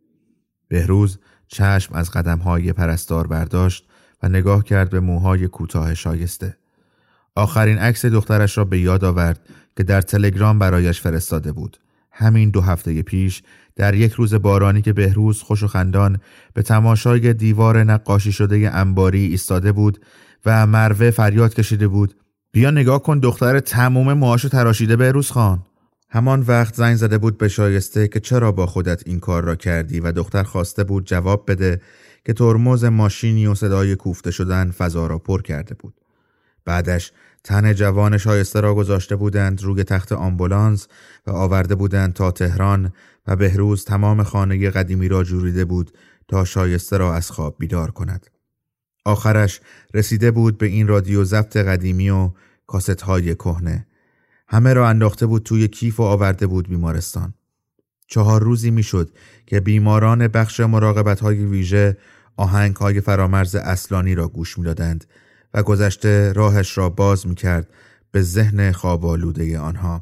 بهروز چشم از قدم‌های پرستار برداشت و نگاه کرد به موهای کوتاه شایسته. آخرین عکس دخترش را به یاد آورد که در تلگرام برایش فرستاده بود. همین دو هفته پیش در یک روز بارانی که بهروز خوش و خندان به تماشای دیوار نقاشی شده انباری ایستاده بود و مروه فریاد کشیده بود بیا نگاه کن دختر تموم موهاشو تراشیده بهروز خان. همان وقت زنگ زده بود به شایسته که چرا با خودت این کار را کردی و دختر خواسته بود جواب بده که ترمز ماشینی و صدای کوفته شدن فضا را پر کرده بود. بعدش تن جوان شایسته را گذاشته بودند روی تخت آمبولانس و آورده بودند تا تهران و بهروز تمام خانه قدیمی را جوریده بود تا شایسته را از خواب بیدار کند. آخرش رسیده بود به این رادیو ضبط قدیمی و کاست های کهنه. همه را انداخته بود توی کیف و آورده بود بیمارستان. چهار روزی میشد که بیماران بخش مراقبت های ویژه آهنگ های فرامرز اصلانی را گوش می‌دادند و گذشته راهش را باز می‌کرد به ذهن خواب‌آلوده آنها.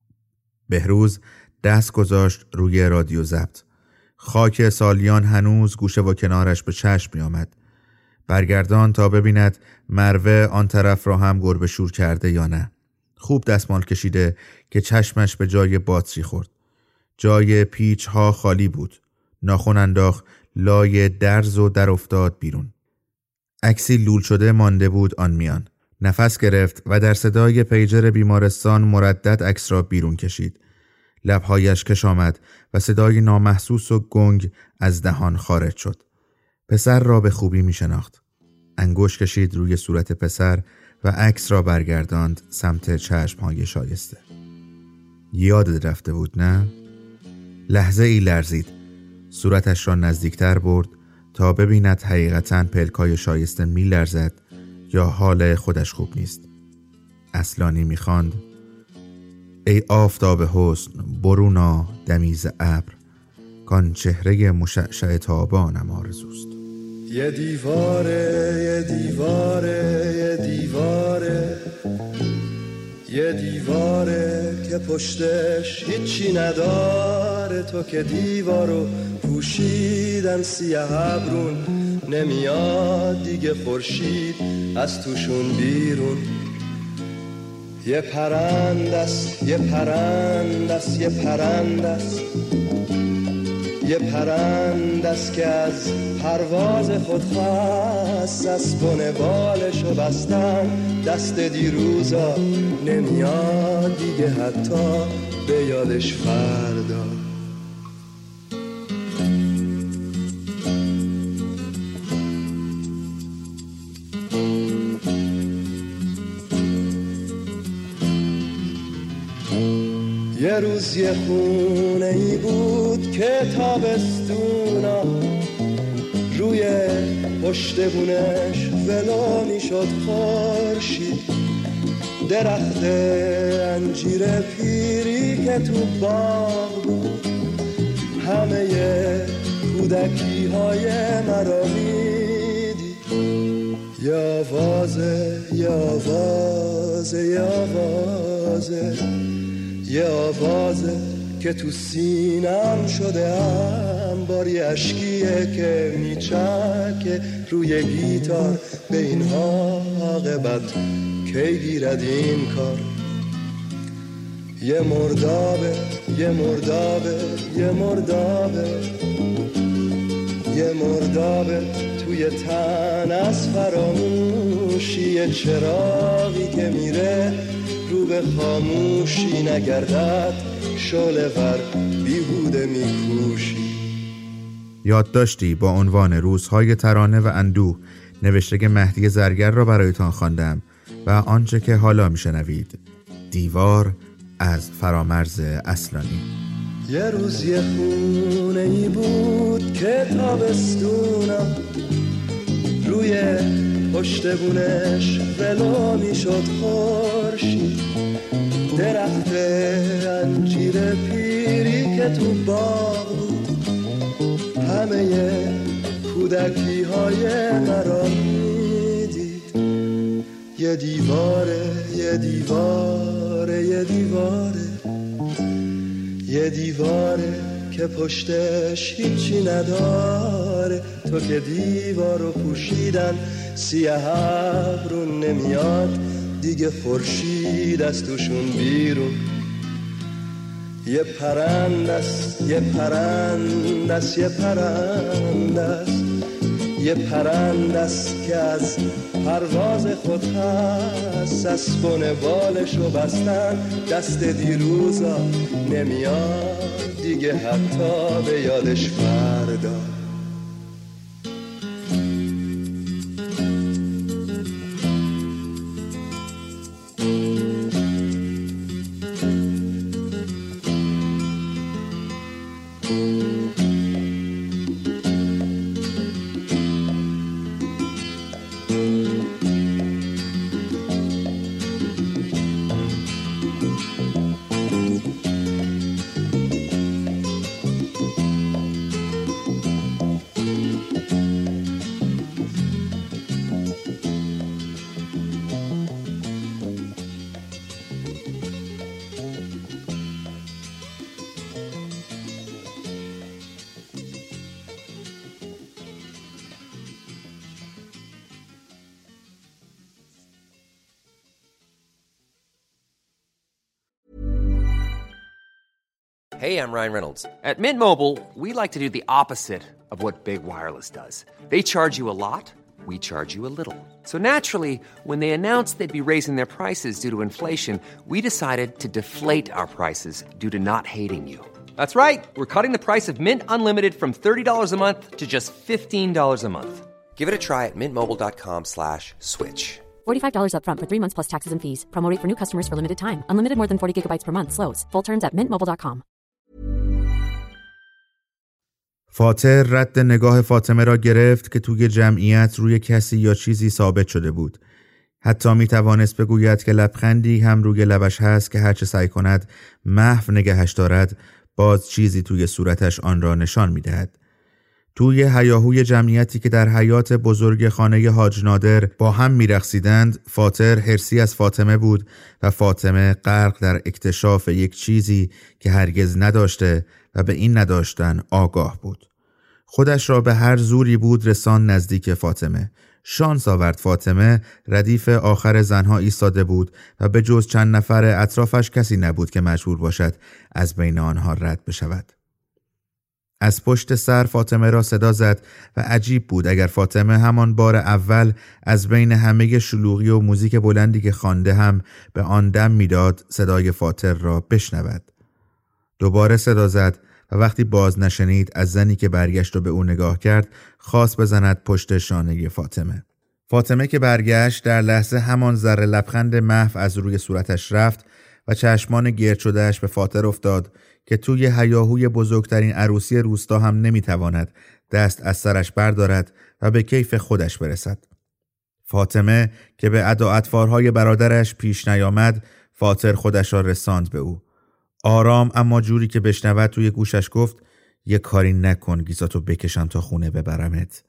بهروز دست گذاشت روی رادیو ضبط. خاک سالیان هنوز گوشه و کنارش به چشم می‌آمد. برگردان تا ببیند مروه آن طرف را هم گربه شور کرده یا نه. خوب دستمال کشیده که چشمش به جای باتری خورد. جای پیچ ها خالی بود. ناخن انداخت لای درز و در افتاد بیرون. عکسی لول شده مانده بود آن میان. نفس گرفت و در صدای پیجر بیمارستان مردد عکس را بیرون کشید. لبهایش کش آمد و صدای نامحسوس و گنگ از دهان خارج شد. پسر را به خوبی می شناخت. انگشت کشید روی صورت پسر و عکس را برگرداند سمت چشم‌های شایسته. یادت رفته بود نه؟ لحظه ای لرزید. صورتش را نزدیکتر برد تا ببیند حقیقتاً پلکای شایسته می لرزد یا حال خودش خوب نیست. اصلانی می خواند: ای آفتاب حسن برونا دمیز ابر، کان چهره مشعشع تابانم آرزوست. یه دیواره یه دیواره یه دیواره یه دیواره که پشتش هیچی نداره، تو که دیوارو پوشیدن سیه ابرون، نمیاد دیگه خورشید از توشون بیرون. یه پرندست یه پرندست یه پرندست یه پرندست که از پرواز خود خسته، هست اسبان بالشو بستم دست دیروزا نمیاد دیگه حتی به یادش فردا یه روز یه خونه ای بود که تابستونا روی پشت بونش ولو میشد خورشید درخت انجیر پیری که تو باغ بود همه کودکی های مرا میدید یه آوازه یه آوازه یه آوازه یه آوازه که تو سینم شده انباری اشکیه که میچکه روی گیتار به این عاقبت کی گیرد این کار یه مردابه یه مردابه یه مردابه یه مردابه توی تن از فراموشی یه چراغی که میره رو به خاموشی نگردد شعله ور بیهوده میکوشی. یادداشتی با عنوان روزهای ترانه و اندوه نوشته مهدی زرگر را برایتان خواندم و آنچه که حالا میشنوید دیوار از فرامرز اصلانی. یه روز یه خونه ای بود که تابستونم روی پشت بونش ولو میشد خورشید درخت انجیر پیری که تو باغ بود همه کودکی های مرا میدید یه دیواره یه دیواره یه دیواره یه دیواره که پشتش هیچی نداره تو که دیوارو پوشیدن سیاه ابرون نمیاد دیگه خورشید از توشون بیرون یه پرندست یه پرندست یه پرندست یه پرندست که از پرواز خود هست اسبون بالشو بستن دست دیروزا نمیاد دیگه حتی به یادش فردا Hey, I'm Ryan Reynolds. At Mint Mobile, we like to do the opposite of what Big Wireless does. They charge you a lot, we charge you a little. So naturally, when they announced they'd be raising their prices due to inflation, we decided to deflate our prices due to not hating you. That's right. We're cutting the price of Mint Unlimited from thirty dollars a month to just fifteen dollars a month. Give it a try at mintmobile.com slash switch. forty-five dollars up front for three months plus taxes and fees. Promo rate for new customers for limited time. Unlimited more than forty gigabytes per month. Slows full terms at mint mobile dot com. فاتر رد نگاه فاطمه را گرفت که توی جمعیت روی کسی یا چیزی ثابت شده بود. حتی می توانست بگوید که لبخندی هم روی لبش هست که هرچه سعی کند محو نگهش دارد باز چیزی توی صورتش آن را نشان می دهد. توی هیاهوی جمعیتی که در حیاط بزرگ خانه حاج نادر با هم می رقصیدند فاتر حرصی از فاطمه بود و فاطمه غرق در اکتشاف یک چیزی که هرگز نداشته و به این نداشتن آگاه بود. خودش را به هر زوری بود رسان نزدیک فاطمه. شانس آورد فاطمه ردیف آخر زنها ایستاده بود و به جز چند نفر اطرافش کسی نبود که مجبور باشد از بین آنها رد بشود. از پشت سر فاطمه را صدا زد و عجیب بود اگر فاطمه همان بار اول از بین همه شلوغی و موزیک بلندی که خوانده هم به آن دم میداد صدای فاتر را بشنود. دوباره صدا زد و وقتی باز نشنید از زنی که برگشت و به او نگاه کرد خواست بزند پشت شانه فاطمه. فاطمه که برگشت در لحظه همان ذره لبخند محو از روی صورتش رفت و چشمان گرد شدهش به فاتر افتاد که توی هیاهوی بزرگترین عروسی روستا هم نمیتواند دست از سرش بردارد و به کیف خودش برسد. فاطمه که به ادا اطوارهای برادرش پیش نیامد، فاتر خودش را رساند به او. آرام اما جوری که بشنود توی گوشش گفت یه کاری نکن گیساتو بکشم تا خونه ببرمت.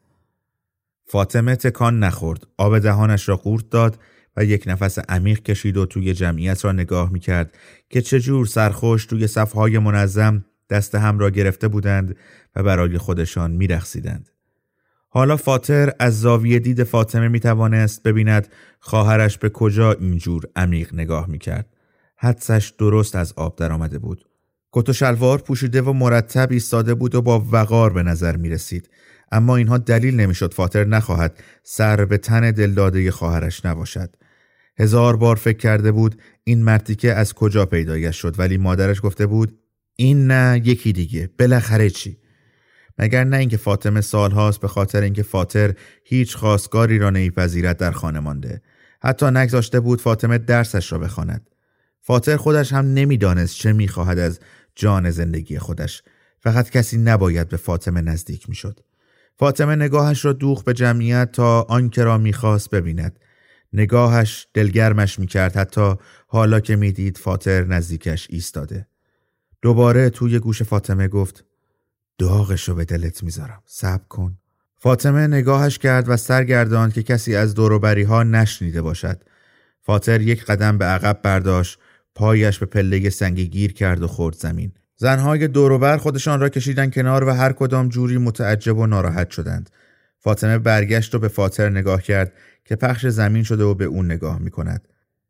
فاطمه تکان نخورد، آب دهانش را قورت داد و یک نفس عمیق کشید و توی جمعیت را نگاه میکرد که چجور سرخوش توی صفهای منظم دست هم را گرفته بودند و برای خودشان میرقصیدند. حالا فاتر از زاویه دید فاطمه میتوانست ببیند خواهرش به کجا اینجور عمیق نگاه میکرد. حدسش درست از آب در آمده بود. کت و شلوار پوشیده و مرتب ایستاده بود و با وقار به نظر می رسید. اما اینها دلیل نمی شد فاتر نخواهد سر به تن دلداده خواهرش نباشد. هزار بار فکر کرده بود این مرتیکه از کجا پیدایش شد، ولی مادرش گفته بود این نه یکی دیگه، بالاخره چی؟ مگر نه اینکه فاطمه سالهاست به خاطر اینکه فاتر هیچ خواستگاری را نمیپذیرد در خانه مانده. حتی نگذاشته بود فاطمه درسش را بخواند. فاتر خودش هم نمیدانست چه میخواهد از جان زندگی خودش. فقط کسی نباید به فاطمه نزدیک میشد. فاطمه نگاهش را دوخت به جمعیت تا آنکه را میخواست ببیند. نگاهش دلگرمش میکرد حتی حالا که میدید فاتر نزدیکش ایستاده. دوباره توی گوش فاطمه گفت داغشو به دلت میذارم، صبر کن. فاطمه نگاهش کرد و سرگرداند که کسی از دوروبری ها نشنیده باشد. فاتر یک قدم به عقب برداشت، پایش به پله سنگی گیر کرد و خورد زمین. زنهای دوروبر خودشان را کشیدن کنار و هر کدام جوری متعجب و ناراحت شدند. فاطمه برگشت و به فاتر نگاه کرد که پخش زمین شده و به اون نگاه می کند.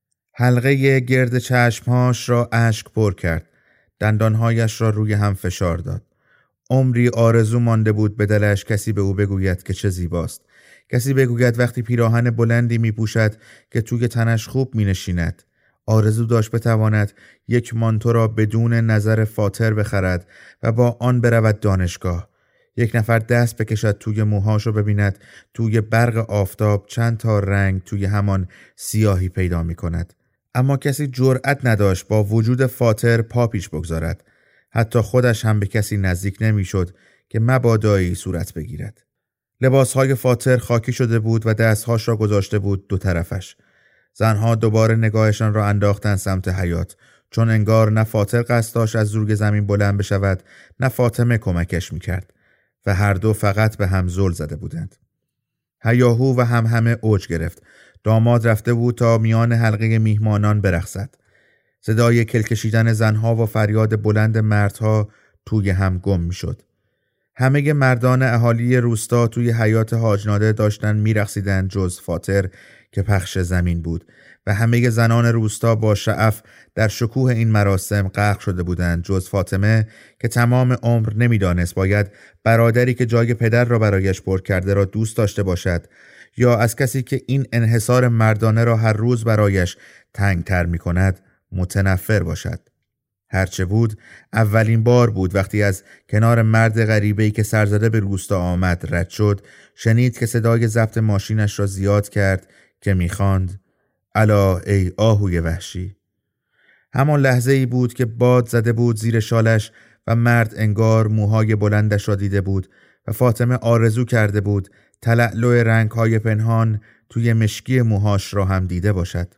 حلقه گرد چشمهاش را اشک پر کرد. دندانهایش را روی هم فشار داد. عمری آرزو مانده بود به دلش کسی به او بگوید که چه زیباست. کسی بگوید وقتی پیراهن بلندی می پوشد که توی تنش خوب می نشیند. آرزو داشت بتواند یک مانتو را بدون نظر فاتر بخرد و با آن برود دانشگاه. یک نفر دست بکشد توی موهاشو ببیند توی برق آفتاب چند تا رنگ توی همان سیاهی پیدا می کند. اما کسی جرأت نداشت با وجود فاتر پا پیش بگذارد. حتی خودش هم به کسی نزدیک نمی شد که مبادایی صورت بگیرد. لباسهای فاتر خاکی شده بود و دستهاش را گذاشته بود دو طرفش. زنها دوباره نگاهشان را انداختن سمت حیاط، چون انگار نه فاتر قصد داشت از روی زمین بلند بشود نه فاطمه کمکش میکرد و هر دو فقط به هم زل زده بودند. هیاهو و هم همه اوج گرفت. داماد رفته بود تا میان حلقه میهمانان برقصد. صدای کل کشیدن زنها و فریاد بلند مردها توی هم گم میشد. همه مردان اهالی روستا توی حیاط حاجناده داشتن میرقصیدند جز فاتر که پخش زمین بود و همه زنان روستا با شعف در شکوه این مراسم غرق شده بودند جز فاطمه که تمام عمر نمیدانست باید برادری که جای پدر را برایش پر کرده را دوست داشته باشد یا از کسی که این انحصار مردانه را هر روز برایش تنگتر می کند متنفر باشد. هرچه بود اولین بار بود وقتی از کنار مرد غریبه‌ای که سرزده به روستا آمد رد شد شنید که صدای ضبط ماشینش را زیاد کرد که می‌خواند الا ای آهوی وحشی. همان لحظه ای بود که باد زده بود زیر شالش و مرد انگار موهای بلندش را دیده بود و فاطمه آرزو کرده بود تلألؤ رنگ‌های پنهان توی مشکی موهاش را هم دیده باشد.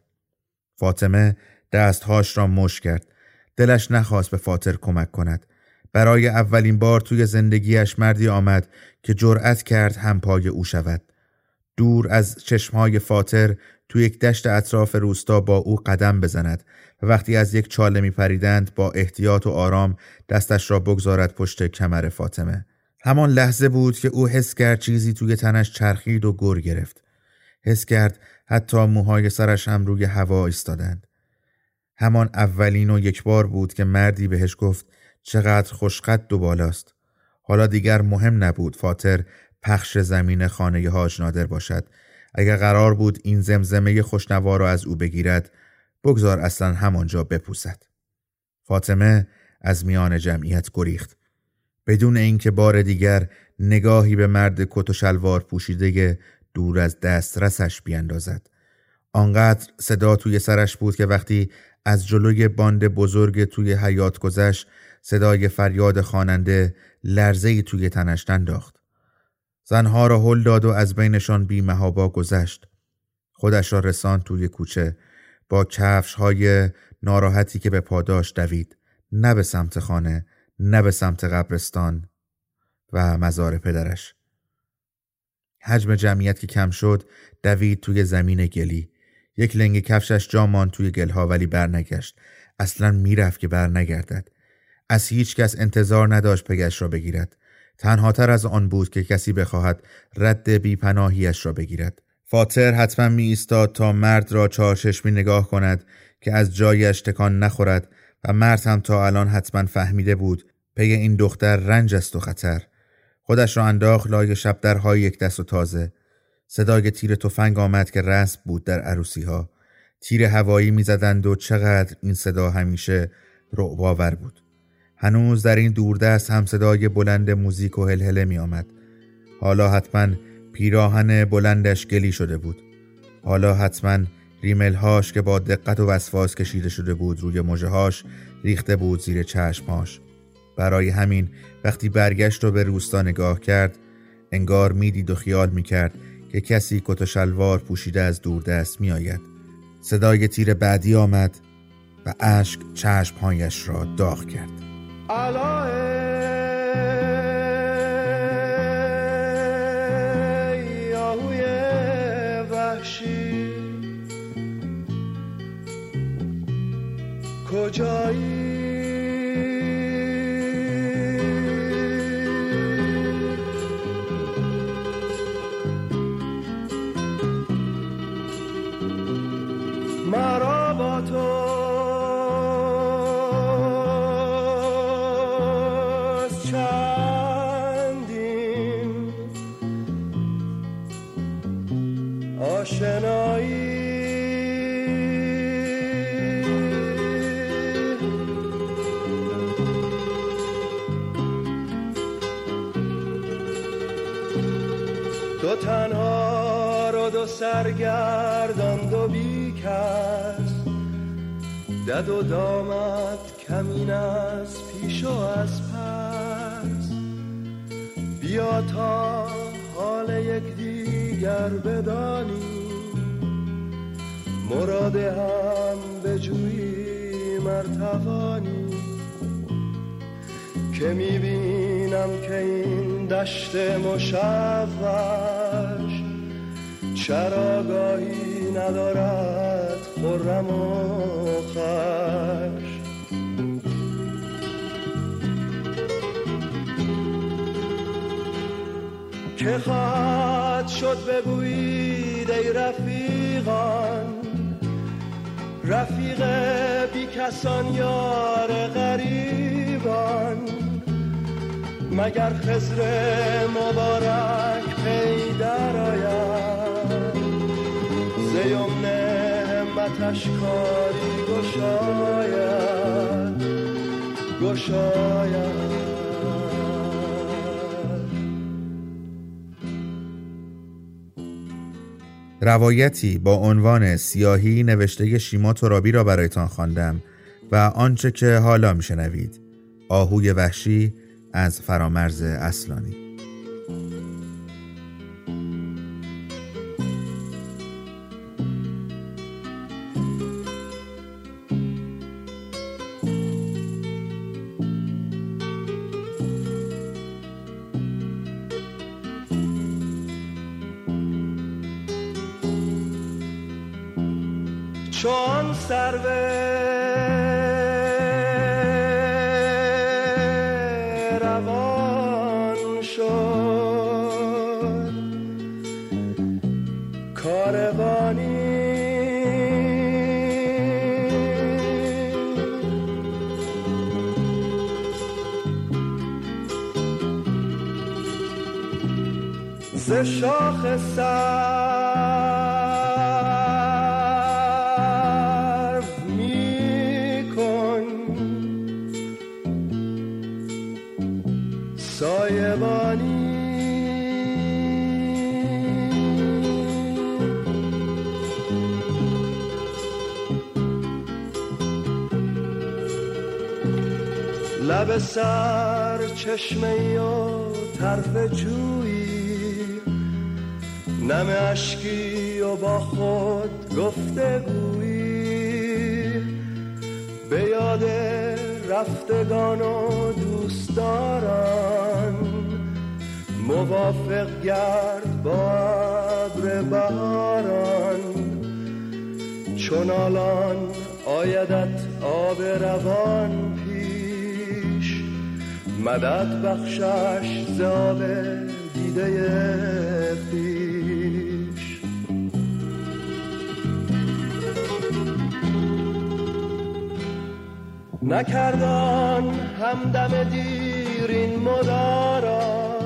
فاطمه دستهاش را مشت کرد. دلش نخواست به فاتر کمک کند. برای اولین بار توی زندگیش مردی آمد که جرأت کرد همپای او شود. دور از چشمهای فاتر توی یک دشت اطراف روستا با او قدم بزند و وقتی از یک چاله می پریدند با احتیاط و آرام دستش را بگذارد پشت کمر فاطمه. همان لحظه بود که او حس کرد چیزی توی تنش چرخید و گر گرفت. حس کرد حتی موهای سرش هم روی هوا ایستادند. همان اولین و یک بار بود که مردی بهش گفت چقدر خوشقد و بالاست. حالا دیگر مهم نبود فاتر پخش زمین خانه حاج نادر باشد. اگر قرار بود این زمزمه خوشنوا را از او بگیرد، بگذار اصلا همانجا بپوسد. فاطمه از میان جمعیت گریخت، بدون اینکه بار دیگر نگاهی به مرد کت و شلوار پوشیده دور از دسترسش بیندازد. آنقدر صدا توی سرش بود که وقتی از جلوی باند بزرگ توی حیاط گذشت، صدای فریاد خواننده لرزه‌ای توی تنش انداخت. زنها را هل داد و از بینشان بی محابا گذشت. خودش را رساند توی کوچه، با کفش‌های ناراحتی که به پاداش دوید، نه به سمت خانه، نه به سمت قبرستان و مزار پدرش. حجم جمعیت که کم شد، دوید توی زمین گلی. یک لنگ کفشش جا ماند توی گلها ولی بر نگشت. اصلاً میرفت که بر نگردد. از هیچ کس انتظار نداشت پگش را بگیرد. تنها تر از آن بود که کسی بخواهد رد بی پناهیش را بگیرد. فاتر حتما می ایستاد تا مرد را چارچشمی نگاه کند که از جایش تکان نخورد و مرد هم تا الان حتما فهمیده بود پی این دختر رنج است و خطر. خودش را انداخت لای شب درهای یک دست و تازه. صدای تیر تفنگ آمد که رسم بود در عروسی ها. تیر هوایی می زدند و چقدر این صدا همیشه رعب‌آور بود. هنوز در این دوردست هم صدای بلند موزیک و هلهله می آمد. حالا حتما پیراهن بلندش گلی شده بود. حالا حتما ریملهاش که با دقت و وسواس کشیده شده بود روی مژه‌هاش ریخته بود زیر چشمهاش. برای همین وقتی برگشت و به روستا نگاه کرد، انگار میدید و خیال میکرد که کسی کت و شلوار پوشیده از دوردست می آید. صدای تیر بعدی آمد و اشک چشمهایش را داغ کرد. علای یاهوی وحشی کجایی؟ مرا با تو چندین آشنایی، دو تنها رو دو سرگردان دو بیکس، دد و دامت کمین از پیش و از پس، بیا تا حال یک دیگر بدانی، مراد هم بجویی مرتوانی، که میبینم که این دشت مشوش چراگاهی ندارد خرم و خوش. که خواهد شد بگویید ای رفیقان، رفیق بی کسان یار غریبان، مگر خضر مبارک پی در آید، ز یمن همتش کاری گشاید گشاید. روایتی با عنوان سیاهی نوشته شیما ترابی را برایتان خواندم و آنچه که حالا میشنوید آهوی وحشی از فرامرز اصلانی. چون سرو روان شد کاروانی، شاخ سرو می کن سایبانی لب سر چشمه و طرف جویی نم اشکی و با خود گفتگویی به یاد رفتگان و دوستداران موافق گرد با ابر بهاران چون الان آیدت آب روان پیش مدد بخشش ز آب دیده خویش. نکردان همدم دیر این مدارا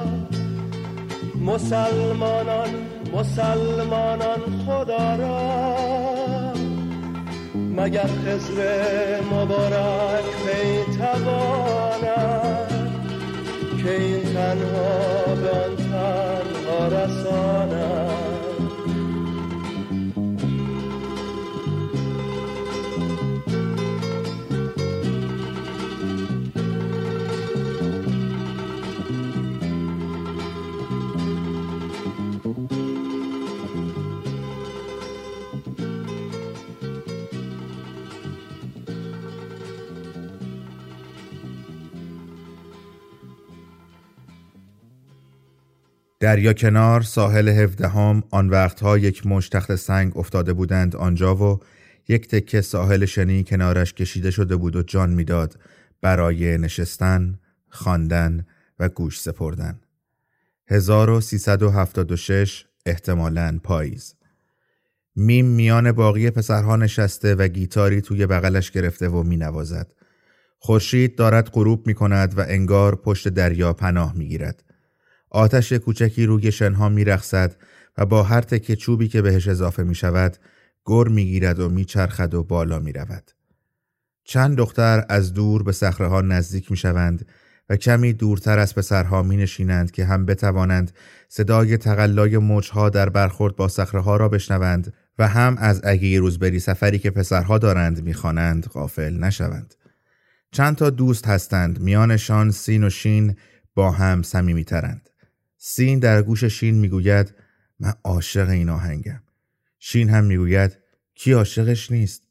مسلمانان مسلمانان خدا را مگر خضر مبارک پی تواند که این تنها به آن تنها رساند. دریا کنار ساحل هفدهم آن وقتها یک مشت تخت سنگ افتاده بودند آنجا و یک تکه ساحل شنی کنارش کشیده شده بود و جان میداد برای نشستن، خواندن و گوش سپردن. هزار و سیصد و هفتاد و شش احتمالاً پاییز. میم میان باقی پسرها نشسته و گیتاری توی بغلش گرفته و می نوازد. خورشید دارد غروب می کند و انگار پشت دریا پناه می گیرد. آتش کوچکی روی شنها می رقصد و با هر تکه چوبی که بهش اضافه می شود گر می گیرد و می چرخد و بالا می رود. چند دختر از دور به صخره‌ها نزدیک می شوند و کمی دورتر از پسرها می نشینند که هم بتوانند صدای تقلای موجها در برخورد با صخره‌ها را بشنوند و هم از اگه یه روز بری سفری که پسرها دارند می خوانند غافل نشوند. چند تا دوست هستند، میانشان سین و شین با هم صمیمی ترند. سین در گوش شین میگوید من عاشق این آهنگم. شین هم میگوید کی عاشقش نیست؟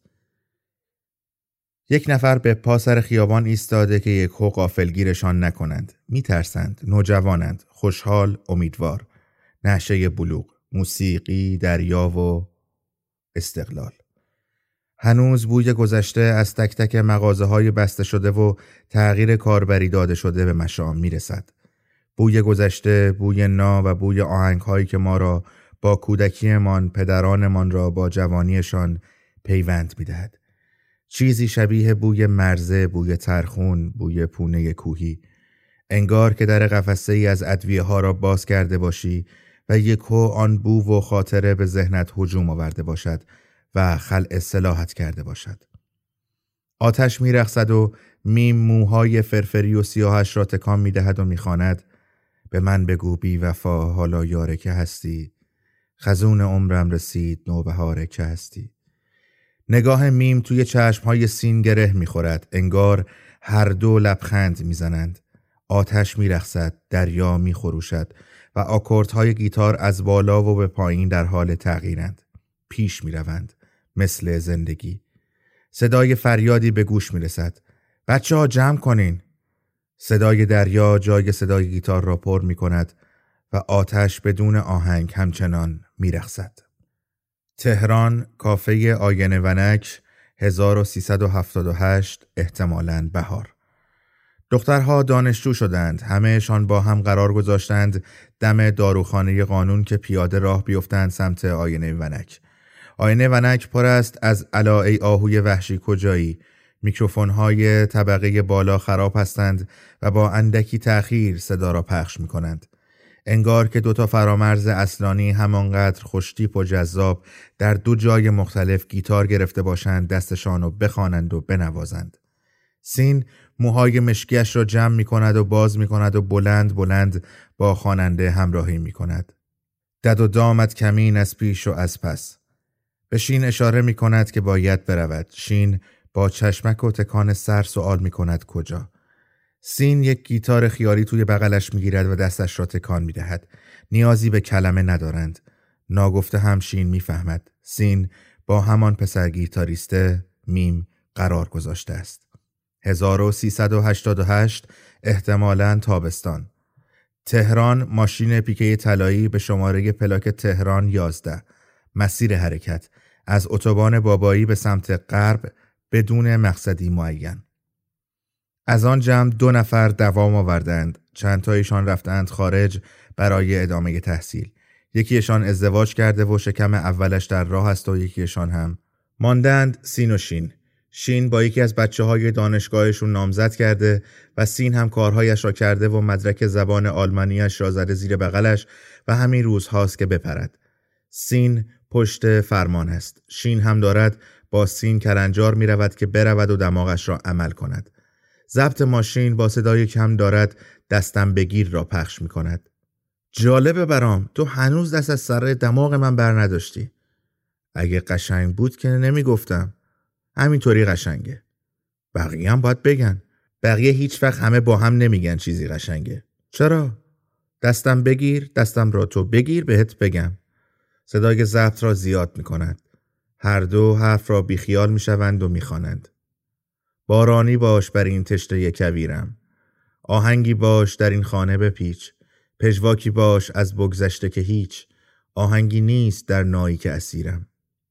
یک نفر به پا سر خیابان ایستاده که یک هو غافلگیرشان نکنند. میترسند، نوجوانند، خوشحال، امیدوار. نشه بلوغ، موسیقی، دریا و استقلال. هنوز بوی گذشته از تک تک مغازه های بسته شده و تغییر کاربری داده شده به مشام میرسد. بوی گذشته، بوی نا و بوی آهنگ هایی که ما را با کودکیمان، پدرانمان را با جوانیشان پیوند میدهد. چیزی شبیه بوی مرزه، بوی ترخون، بوی پونه کوهی. انگار که در قفسه ای از ادویه ها را باز کرده باشی و یکو آن بو و خاطره به ذهنت هجوم آورده باشد و خلع اصلاحت کرده باشد. آتش می رقصد و میم موهای فرفری و سیاهش را تکان می دهد و می خواند به من بگو بی وفا حالا یاره که هستی، خزون عمرم رسید نوبهاره که هستی. نگاه میم توی چشمهای سین گره می خورد. انگار هر دو لبخند می زنند. آتش می رقصد، دریا می خروشد و آکوردهای گیتار از بالا و به پایین در حال تغییرند. پیش می روند مثل زندگی. صدای فریادی به گوش می رسد. بچه ها جمع کنین. صدای دریا جای صدای گیتار را پر می کند و آتش بدون آهنگ همچنان می رقصد. تهران، کافه آینه ونک، هزار و سیصد و هفتاد و هشت احتمالاً بهار. دخترها دانشجو شدند. همهشان با هم قرار گذاشتند دم داروخانه قانون که پیاده راه بیفتند سمت آینه ونک. آینه ونک پر است از الا ای آهوی وحشی کجایی. میکروفون‌های طبقه بالا خراب هستند و با اندکی تأخیر صدا را پخش می‌کنند. انگار که دوتا فرامرز اصلانی همانقدر خوشتیپ و جذاب در دو جای مختلف گیتار گرفته باشند، دستشان رو بخوانند و بنوازند. سین موهای مشکیش را جمع می کند و باز می کند و بلند بلند با خواننده همراهی می کند. دد و دامت کمین از پیش و از پس. به شین اشاره می کند که باید برود. شین با چشمک و تکان سر سوال می کند کجا. سین یک گیتار خیالی توی بغلش می گیرد و دستش را تکان می دهد. نیازی به کلمه ندارند. ناگفته هم شین می فهمد. سین با همان پسر گیتاریسته میم قرار گذاشته است. هزار و سیصد و هشتاد و هشت احتمالاً تابستان. تهران، ماشین پیکه طلایی به شماره پلاک تهران یازده. مسیر حرکت از اتوبان بابایی به سمت غرب بدون مقصدی معین. از آن جمع دو نفر دوام آوردند. چند تایشان رفتند خارج برای ادامه تحصیل. یکیشان ازدواج کرده و شکم اولش در راه است و یکیشان هم ماندند. سین و شین. شین با یکی از بچه های دانشگاهشون نامزد کرده و سین هم کارهایش را کرده و مدرک زبان آلمانیش را زده زیر بغلش و همین روز هاست که بپرد. سین پشت فرمان است. شین هم دارد با سین کلنجار می رود که برود و دماغش را عمل کند. ضبط ماشین با صدای کم دارد دستم بگیر را پخش می کند. جالبه برام، تو هنوز دست از سر دماغ من بر نداشتی. اگه قشنگ بود که نمی گفتم. همینطوری قشنگه. بقیه هم باید بگن. بقیه هیچ وقت همه با هم نمیگن چیزی قشنگه. چرا؟ دستم بگیر، دستم را تو بگیر بهت بگم. صدای ضبط را زیاد می کند. هر دو حرف را بیخیال می شوند و می خوانند. بارانی باش بر این تشته کویرم. آهنگی باش در این خانه بپیچ. پژواکی باش از بگذشته که هیچ. آهنگی نیست در نایی که اسیرم.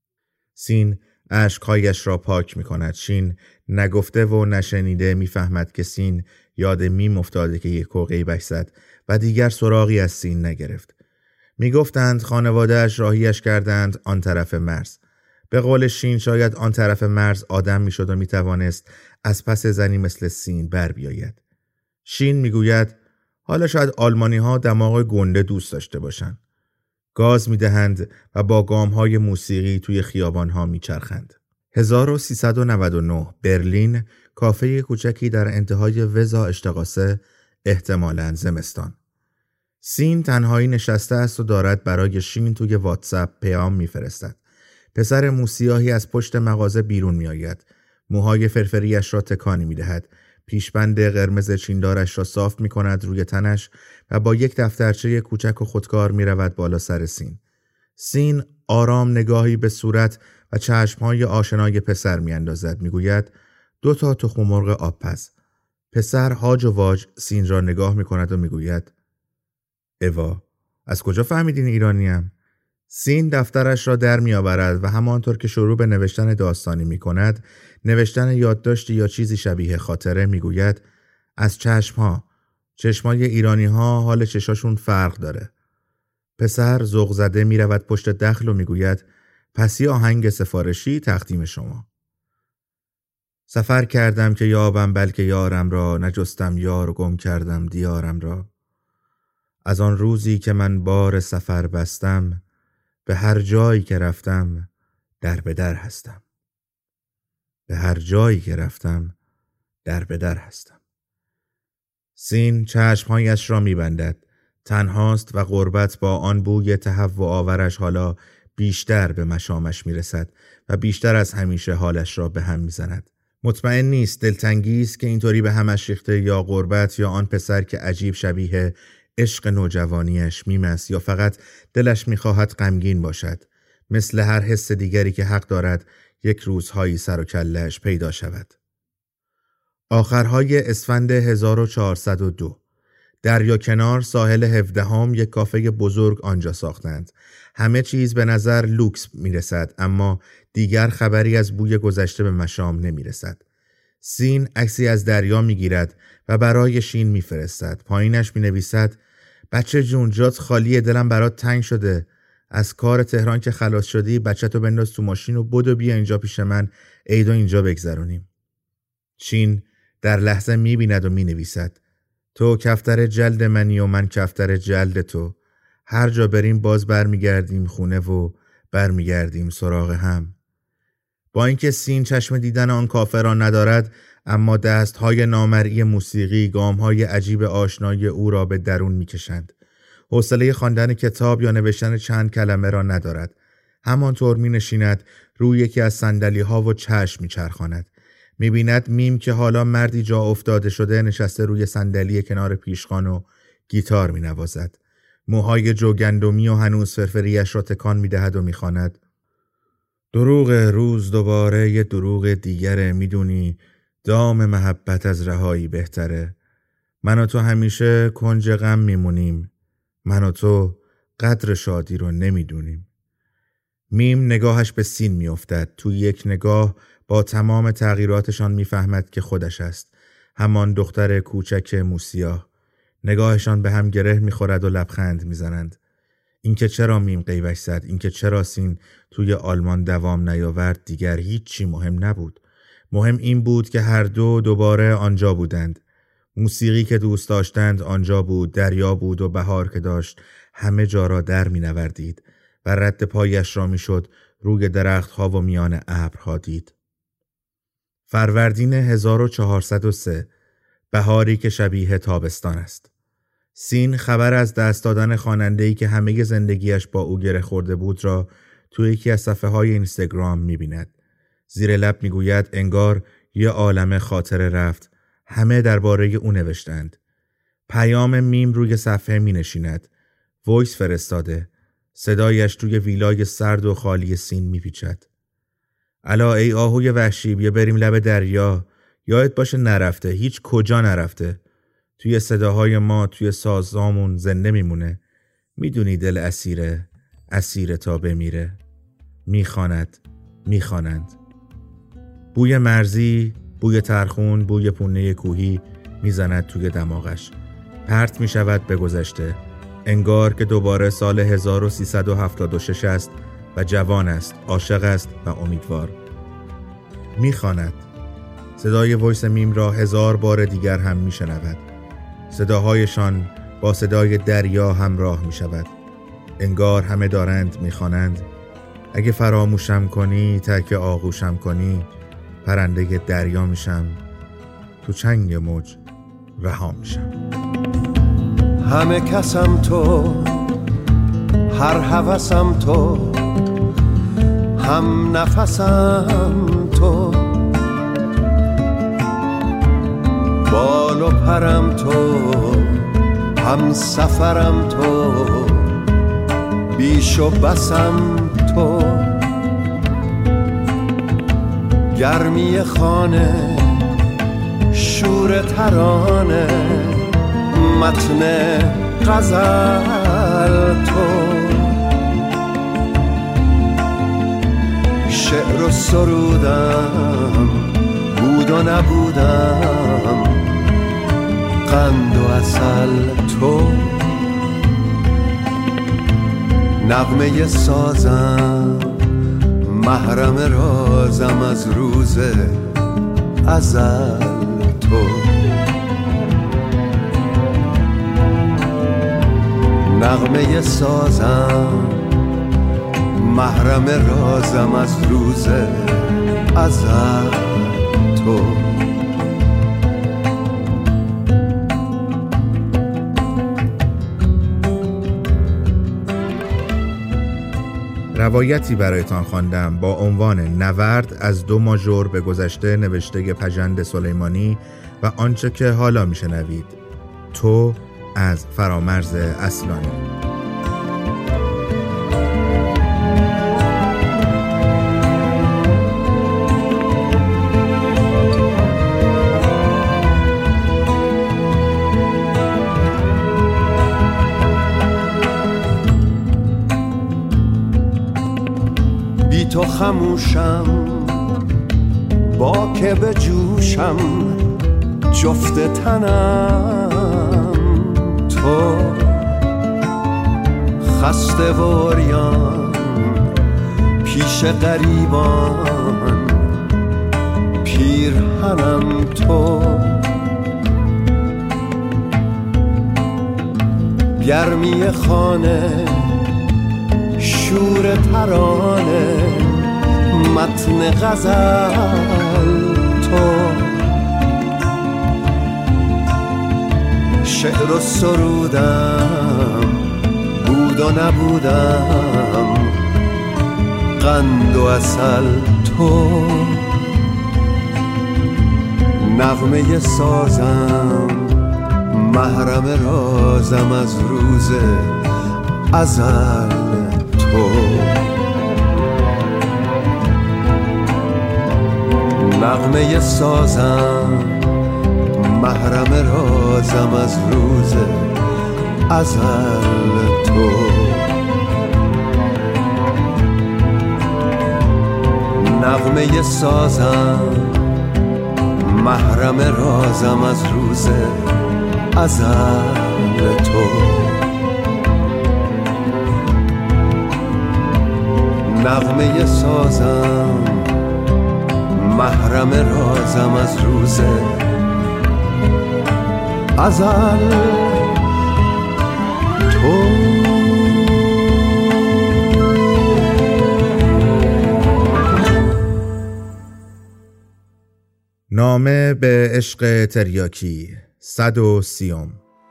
سین اشکهایش را پاک می کند. شین نگفته و نشنیده می فهمد که سین یاد میم افتاده که یک غیبش زد و دیگر سراغی از سین نگرفت. می گفتند خانواده‌اش راهیش کردند آن طرف مرز. به قول شین شاید آن طرف مرز آدم می شد و می توانست از پس زنی مثل سین بر بیاید. شین می گوید حالا شاید آلمانی ها دماغ گنده دوست داشته باشند. گاز می دهند و با گام های موسیقی توی خیابان ها می چرخند. هزار و سیصد و نود و نه برلین، کافه کوچکی در انتهای وزا اشتقاسه، احتمالاً زمستان. سین تنهایی نشسته است و دارد برای شین توی واتساپ پیام میفرستد. پسر موسیاهی از پشت مغازه بیرون می آید. موهای فرفریش را تکانی می دهد. پیشبند قرمز چیندارش را صاف می کند روی تنش و با یک دفترچه کوچک و خودکار می رود بالا سر سین. سین آرام نگاهی به صورت و چشمهای آشنای پسر می اندازد. می گوید دو تا تخم مرغ آبپز. پسر هاج و واج سین را نگاه می کند و می گوید اوا، از کجا فهمیدین ایرانیم؟ سین دفترش را در می آورد و همانطور که شروع به نوشتن داستانی می کند، نوشتن یادداشتی یا چیزی شبیه خاطره می گوید از چشمها، چشمای ایرانی ها حال چشاشون فرق داره. پسر ذوق زده می رود پشت دخل و می گوید پس یه آهنگ سفارشی تقدیم شما. سفر کردم که یابم بلکه یارم را، نجستم یار و گم کردم دیارم را. از آن روزی که من بار سفر بستم، به هر جایی که رفتم در به در هستم. به هر جایی که رفتم در به در هستم. سین چشمهایش را می بندد. تنهاست و غربت با آن بوی تهوع آورش حالا بیشتر به مشامش می رسد و بیشتر از همیشه حالش را به هم می زند. مطمئن نیست دلتنگی است که اینطوری به همش ریخته یا غربت یا آن پسر که عجیب شبیه عشق نوجوانیش میم است یا فقط دلش می‌خواهد غمگین باشد، مثل هر حس دیگری که حق دارد یک روزهایی سر و کله‌اش پیدا شود. آخرهای اسفند هزار و چهارصد و دو دریا کنار ساحل هفدهم یک کافه بزرگ آنجا ساختند. همه چیز به نظر لوکس میرسد اما دیگر خبری از بوی گذشته به مشام نمیرسد. سین عکسی از دریا میگیرد و برای شین میفرستد. پایینش مینویسد بچه جون جات خالیه، دلم برات تنگ شده. از کار تهران که خلاص شدی بچه‌تو بنداز تو ماشین و بدو بیا اینجا پیش من، عیدو اینجا بگذرونیم. شین در لحظه میبیند و مینویسد تو کفتر جلد منی و من کفتر جلد تو. هر جا بریم باز برمیگردیم خونه و برمیگردیم سراغ هم. با اینکه سین چشم دیدن آن کافران ندارد، اما دستهای نامرئی موسیقی گامهای عجیب آشنایی او را به درون میکشند. حوصله خواندن کتاب یا نوشتن چند کلمه را ندارد. همانطور می نشیند روی یکی از صندلی ها و چشم می چرخاند. می بیند میم که حالا مردی جا افتاده شده نشسته روی صندلی کنار پیشخوان و گیتار می نوازد. موهای جوگندمی و هنوز فرفریش را تکان می دهد و می خواند: دروغ روز دوباره یه دروغ دیگره، میدونی دام محبت از رهایی بهتره. من و تو همیشه کنج غم میمونیم، من و تو قدر شادی رو نمیدونیم. میم نگاهش به سین میافتد. تو یک نگاه با تمام تغییراتشان میفهمد که خودش است، همان دختر کوچک موسیاه. نگاهشان به هم گره میخورد و لبخند میزنند. اینکه چرا میم قیبش زد، اینکه چرا سین توی آلمان دوام نیاورد دیگر هیچی مهم نبود. مهم این بود که هر دو دوباره آنجا بودند. موسیقی که دوست داشتند آنجا بود، دریا بود و بهار که داشت همه جا را در می نوردید و رد پایش را می شد روی درخت ها و میان ابرها دید. فروردین هزار و چهارصد و سه، بهاری که شبیه تابستان است. سین خبر از دست دادن خواننده‌ای که همه زندگیش با او گره خورده بود را توی یکی از صفحه های اینستاگرام می بیند. زیر لب می گوید انگار یه عالم خاطره رفت، همه درباره او نوشتند. پیام میم روی صفحه می نشیند. وایس فرستاده. صدایش توی ویلای سرد و خالی سین می پیچد. الا ای آهوی وحشی، بیا بریم لب دریا. یادت باشه نرفته، هیچ کجا نرفته. توی صداهای ما، توی سازامون زنده میمونه. میدونی دل اسیره، اسیره تا بمیره. میخواند، میخوانند. بوی مرزی، بوی ترخون، بوی پونه کوهی میزند توی دماغش. پرت میشود به گذشته. انگار که دوباره سال هزار و سیصد و هفتاد و شش است و جوان است، عاشق است و امیدوار. میخواند. صدای وایس میم را هزار بار دیگر هم میشنود. صداهایشان با صدای دریا همراه می شود. انگار همه دارند می خوانند: اگه فراموشم کنی، ترک آغوشم کنی، پرنده دریا میشم، تو چنگ موج رها میشم. همه کسم تو، هر هوسم تو، هم نفسم تو، بال و پرم تو، هم سفرم تو، بیش و بسم تو، گرمی خانه، شور ترانه، متن غزل تو، شعر و سرودم، بود و نبودم، قند و عسل تو، نغمه سازم، محرم رازم از روز ازل تو، نغمه سازم، محرم رازم از روز ازل تو. روایتی برایتان خواندم با عنوان نورد از دو ماژور به گذشته، نوشته پژند سلیمانی، و آنچه که حالا میشنوید تو از فرامرز اصلانی. بی تو خموشم، با که به جوشم، جفت تنم تو، خسته و عریان پیش غریبان، پیرهنم تو، گرمی خانه، شور ترانه، متن غزل تو، شعر و سرودم بود و نبودم، قند و عسل تو، نغمه سازم محرم رازم از روز ازل تو، نغمه سازم محرم رازم از روز ازل تو، نغمه سازم محرم رازم از روز ازل تو، نغمه سازم محرم رازم از روز ازل تو. نامه به عشق تریاکی، صد و سیوم.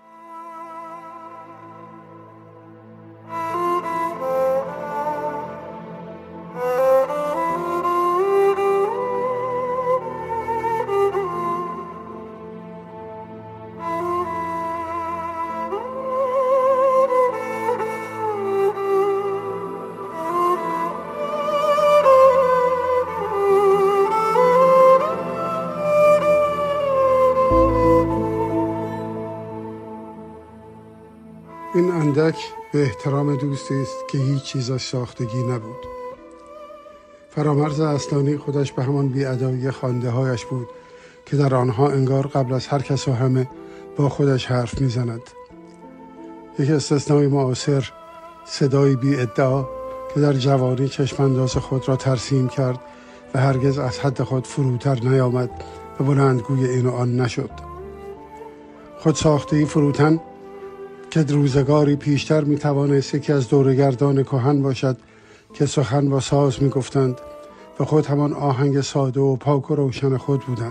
این اندک به احترام دوستی است که هیچ چیزش ساختگی نبود. فرامرز اصلانی خودش به همان بی‌ادایی خوانده هایش بود که در آنها انگار قبل از هر کس و همه با خودش حرف میزند. یک استثنای معاصر، صدایی بی ادعا که در جوانی چشمانداز خود را ترسیم کرد و هرگز از حد خود فروتر نیامد و بلندگوی این و آن نشد. خود ساخته‌ای فروتن که روزگاری پیشتر می توانست یکی از دورگردان کهن باشد که سخن با ساز می گفتند و خود همان آهنگ ساده و پاک و روشن خود بودند.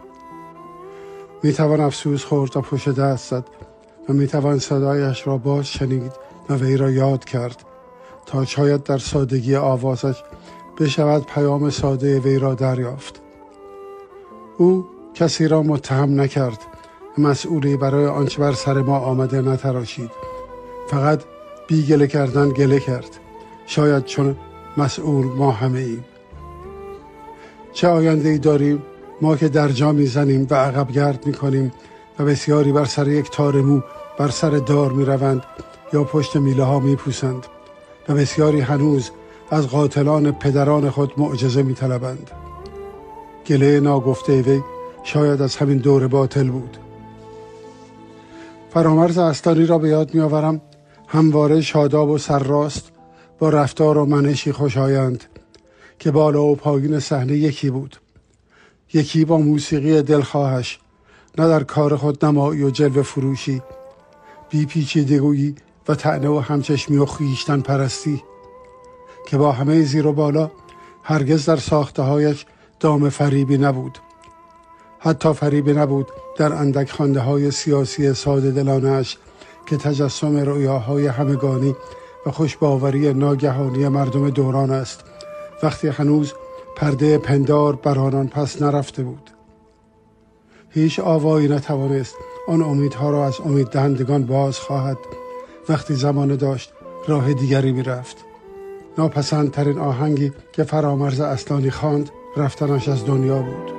می توان افسوس خورد و پشت دست زد و می توان صدایش را باز شنید و وی را یاد کرد تا شاید در سادگی آوازش بشود پیام ساده وی را دریافت. او کسی را متهم نکرد، مسئولی برای آنچه بر سر ما آمده نتراشید، فقط بی گله کردن گله کرد، شاید چون مسئول ما همه ایم. چه آینده‌ای داریم ما که درجا میزنیم و عقب گرد میکنیم و بسیاری بر سر یک تار مو بر سر دار میروند یا پشت میله ها میپوسند و بسیاری هنوز از قاتلان پدران خود معجزه میطلبند. گله ناگفته وی شاید از همین دور باطل بود. فرامرز اصلانی را به یاد میآورم، همواره شاداب و سرراست، با رفتار و منشی خوشایند که بالا و پایین صحنه یکی بود، یکی با موسیقی دلخواهش، نه در کار خود نمایی و جلوه فروشی، بی پیچیدگویی و طعنه و همچشمی و خویشتن پرستی که با همه زیر و بالا هرگز در ساخته هایش دام فریبی نبود. حتی فریبی نبود در اندک خوانده های سیاسی ساده دلانش که تجسم رؤیاهای همگانی و خوشباوری ناگهانی مردم دوران است، وقتی هنوز پرده پندار بر آنان پس نرفته بود. هیچ آوایی نتوانست آن امیدها را از امید دهندگان باز خواهد وقتی زمان داشت راه دیگری می رفت. ناپسندترین آهنگی که فرامرز اصلانی خواند رفتنش از دنیا بود.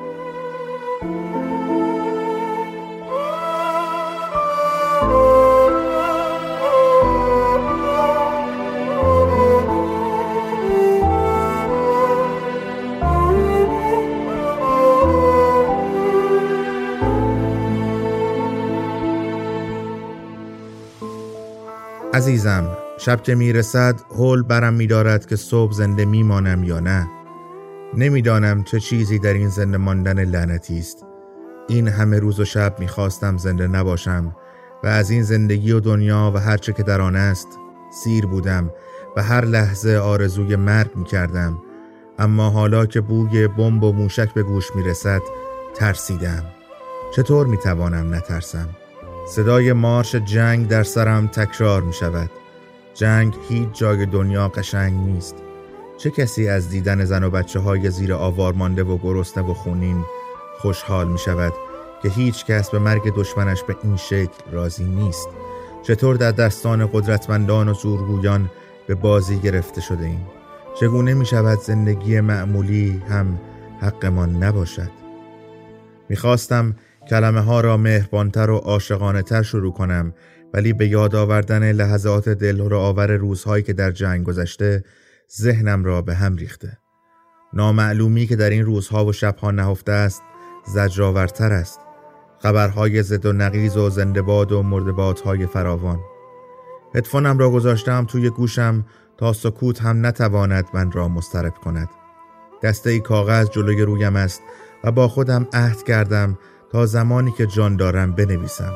عزیزم، شب که میرسد هول برم میدارد که صبح زنده میمانم یا نه. نمیدانم چه چیزی در این زنده ماندن لعنتی است. این همه روز و شب میخواستم زنده نباشم، و از این زندگی و دنیا و هرچه که در آن است سیر بودم و هر لحظه آرزوی مرگ می کردم. اما حالا که بوی بمب و موشک به گوش می رسد ترسیدم. چطور می توانم نترسم؟ صدای مارش جنگ در سرم تکرار می شود. جنگ هیچ جای دنیا قشنگ نیست. چه کسی از دیدن زن و بچه های زیر آوار مانده و گرسنه و خونین خوشحال می شود که هیچ کس به مرگ دشمنش به این شکل راضی نیست؟ چطور در دستان قدرتمندان و زورگویان به بازی گرفته شده ایم؟ چگونه می شود زندگی معمولی هم حقمان نباشد؟ می خواستم کلمه ها را مهربانتر و عاشقانه تر شروع کنم، ولی به یاد آوردن لحظات دلهره آور روزهایی که در جنگ گذشته ذهنم را به هم ریخته. نامعلومی که در این روزها و شبها نهفته است زجرآورتر است. خبرهای ضد و نقیض و زنده‌باد و مرده‌بادهای فراوان. هدفونم را گذاشتم توی گوشم تا سکوت هم نتواند من را مضطرب کند. دسته ای کاغذ جلوی رویم است و با خودم عهد کردم تا زمانی که جان دارم بنویسم.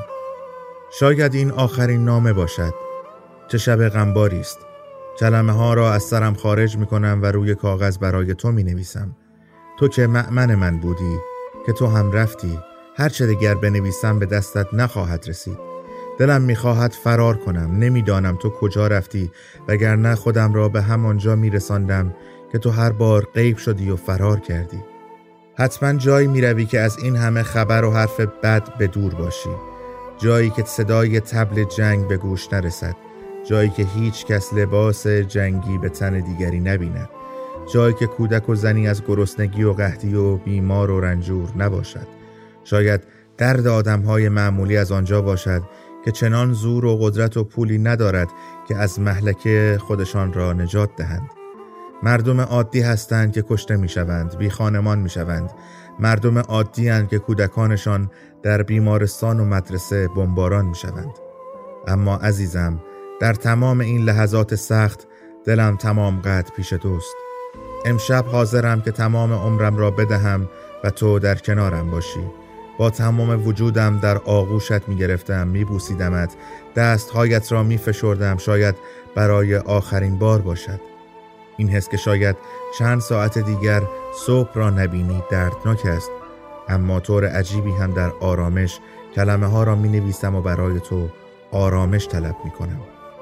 شاید این آخرین نامه باشد. چه شب غمباری است. کلمه ها را از سرم خارج می کنم و روی کاغذ برای تو می نویسم. تو که مأمن من بودی، که تو هم رفتی. هر چه دیگر بنویسم به دستت نخواهد رسید. دلم می خواهد فرار کنم. نمیدانم تو کجا رفتی، وگرنه خودم را به همانجا می رساندم که تو هر بار غیب شدی و فرار کردی. حتما جایی می روی که از این همه خبر و حرف بد به دور باشی. جایی که صدای طبل جنگ به گوش نرسد. جایی که هیچ کس لباس جنگی به تن دیگری نبیند. جایی که کودک و زنی از گرسنگی و قحطی و بیمار و رنجور نباشد. شاید درد آدمهای معمولی از آنجا باشد که چنان زور و قدرت و پولی ندارد که از مهلکه خودشان را نجات دهند. مردم عادی هستند که کشته می شوند، بی خانمان می شوند. مردم عادی هستند که کودکانشان در بیمارستان و مدرسه بمباران می شوند. اما عزیزم، در تمام این لحظات سخت دلم تمام قد پیش توست. امشب حاضرم که تمام عمرم را بدهم و تو در کنارم باشی. با تمام وجودم در آغوشت می گرفتم، می بوسیدمت، دستهایت را می فشردم، شاید برای آخرین بار باشد. این حس که شاید چند ساعت دیگر صبح را نبینی دردناک است، اما طور عجیبی هم در آرامش کلمه ها را می نویسم و برای تو آرامش طلب می کنم.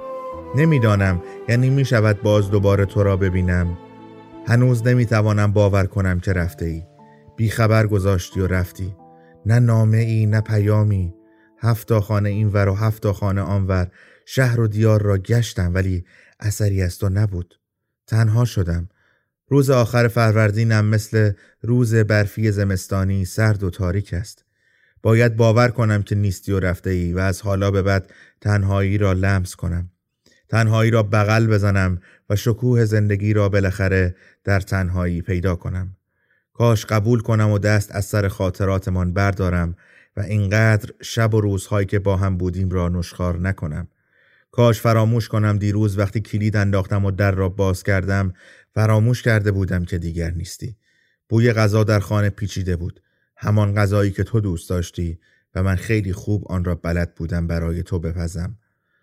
نمیدانم یعنی می شود باز دوباره تو را ببینم. هنوز نمی توانم باور کنم که رفته ای. بی خبر گذاشتی و رفتی. نه نامه ای نه پیامی. هفتا خانه این ور و هفتا خانه آن ور، شهر و دیار را گشتم ولی اثری از تو نبود. تنها شدم. روز آخر فروردینم مثل روز برفی زمستانی سرد و تاریک است. باید باور کنم که نیستی و رفته ای و از حالا به بعد تنهایی را لمس کنم. تنهایی را بغل بزنم و شکوه زندگی را بالاخره در تنهایی پیدا کنم. کاش قبول کنم و دست از سر خاطراتمان بردارم و اینقدر شب و روزهایی که با هم بودیم را نشخوار نکنم. کاش فراموش کنم دیروز وقتی کلید انداختم و در را باز کردم فراموش کرده بودم که دیگر نیستی. بوی غذا در خانه پیچیده بود، همان غذایی که تو دوست داشتی و من خیلی خوب آن را بلد بودم برای تو بپزم.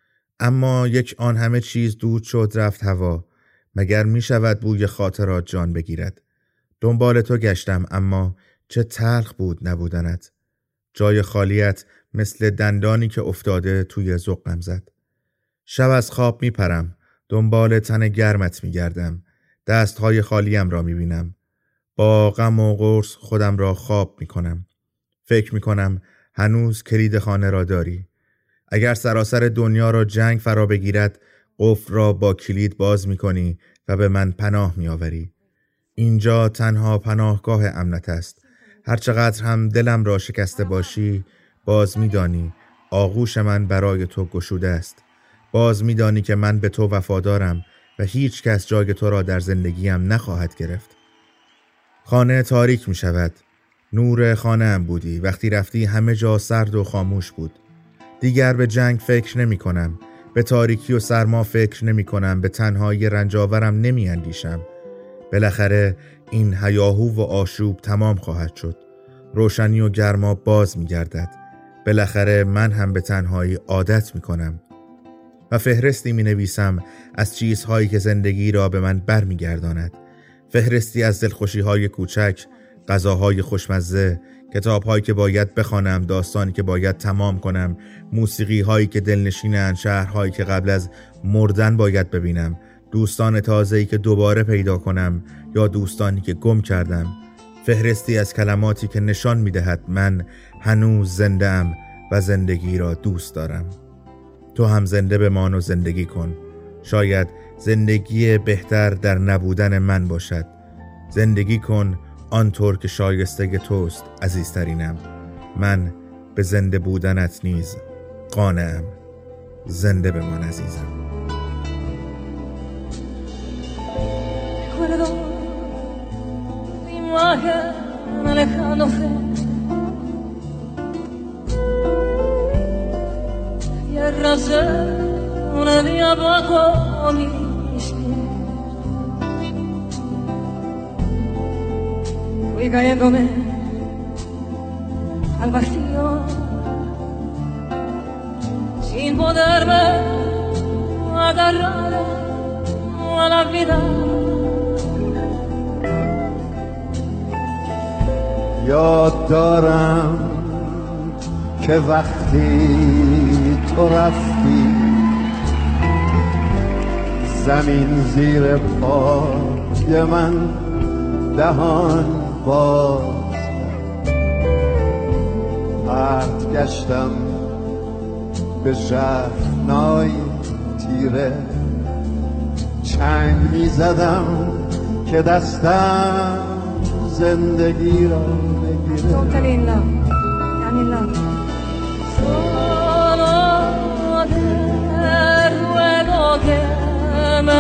اما یک آن همه چیز دود شد رفت هوا. مگر می شود بوی خاطرات جان بگیرد؟ دنبال تو گشتم اما چه تلخ بود نبودنت. جای خالیت مثل دندانی که افتاده توی زقم زد. شب از خواب می پرم، دنبال تن گرمت می گردم. دستهای خالیم را می بینم. با غم و قرص خودم را خواب می کنم. فکر می کنم هنوز کلید خانه را داری. اگر سراسر دنیا را جنگ فرا بگیرد، قفل را با کلید باز می کنی و به من پناه می آوری. اینجا تنها پناهگاه امنت است. هرچقدر هم دلم را شکسته باشی، باز می دانی آغوش من برای تو گشوده است. باز می دانی که من به تو وفادارم و هیچ کس جای تو را در زندگیم نخواهد گرفت. خانه تاریک می شود. نور خانه هم بودی. وقتی رفتی همه جا سرد و خاموش بود. دیگر به جنگ فکر نمی کنم. به تاریکی و سرما فکر نمی کنم. به تنهایی رنجاورم نمی اندیشم. بالاخره این هیاهو و آشوب تمام خواهد شد. روشنی و گرما باز می گردد. بالاخره من هم به تنهایی عادت می کنم و فهرستی می نویسم از چیزهایی که زندگی را به من بر می گرداند. فهرستی از دلخوشی های کوچک، غذاهای خوشمزه، کتاب‌هایی که باید بخوانم، داستانی که باید تمام کنم، موسیقی‌هایی که دلنشینند، شهرهایی که قبل از مردن باید ببینم، دوستان تازه‌ای که دوباره پیدا کنم یا دوستانی که گم کردم. فهرستی از کلماتی که نشان می‌دهد من هنوز زنده‌ام و زندگی را دوست دارم. تو هم زنده بمان و زندگی کن. شاید زندگی بهتر در نبودن من باشد. زندگی کن آنطور که شایسته توست عزیزترینم. من به زنده بودنت نیز قانعم. زنده بمان عزیزم. Fui cayéndome al vacío sin poderme agarrar a la vida. یاد دارم که وقتی تو رفتی زمین زیر پای من دهان باز پرت گشتم به ژرفنای تیره چنگ می زدم که dest'am زندگی را بگیره. Camilla, Camilla. Solo te ruego que me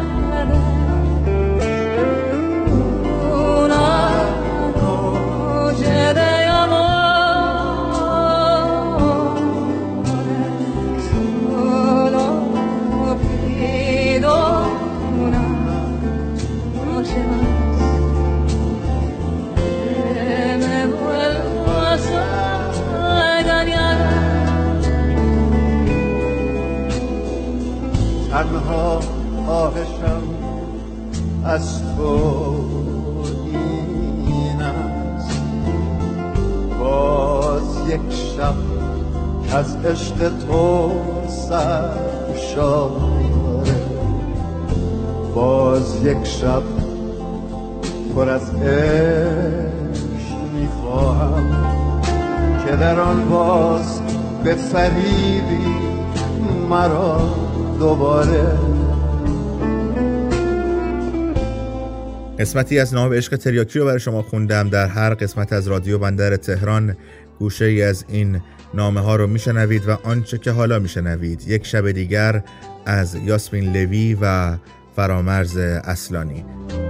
تنها خواهشم از تو این است باز یک شب از عشق تو سرشاره باز یک شب پر از عشق میخواهم که در آن باز به فریبی مرا دوباره. قسمتی از نام عشق تریاکی رو برای شما خوندم. در هر قسمت از رادیو بندر تهران گوشه ای از این نامه ها رو میشنوید و آنچه که حالا میشنوید یک شب دیگر از یاسمین لوی و فرامرز اصلانی.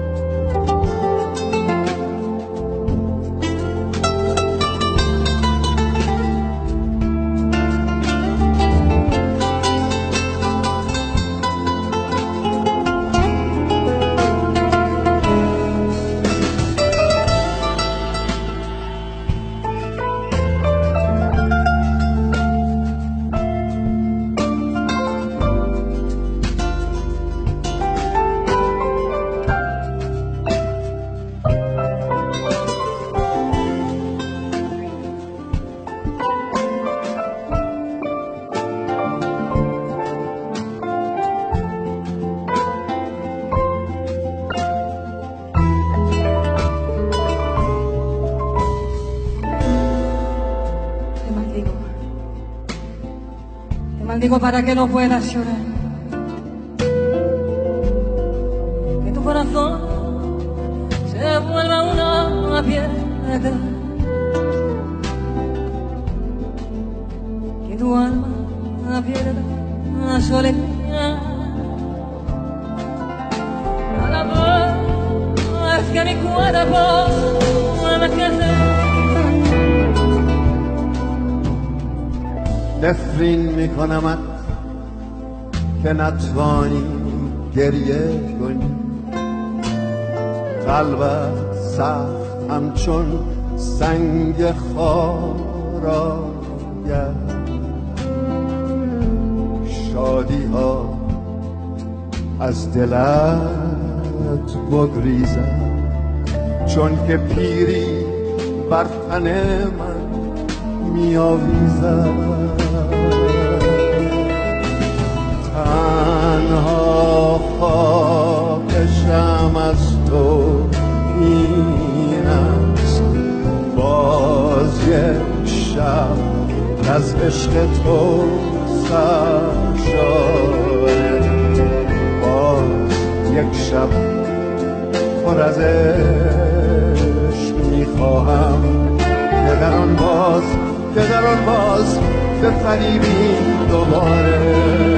Digo para que no puedas llorar, que tu corazón se vuelva una piedra, que tu alma pierda la soledad, a la vez que mi cuerpo envejece. نفرین میکنمت که نتوانی گریه کنی قلبت سخت همچون سنگ خارا باید شادی ها از دلت بگریزد، چون که پیری بر تن من می آویزد. تنها خواهشم از تو این است، باز یک شب از عشق تو سرشاره، باز یک شب پر از عشق میخواهم که در آن باز که در آن باز بفریبیم دوباره.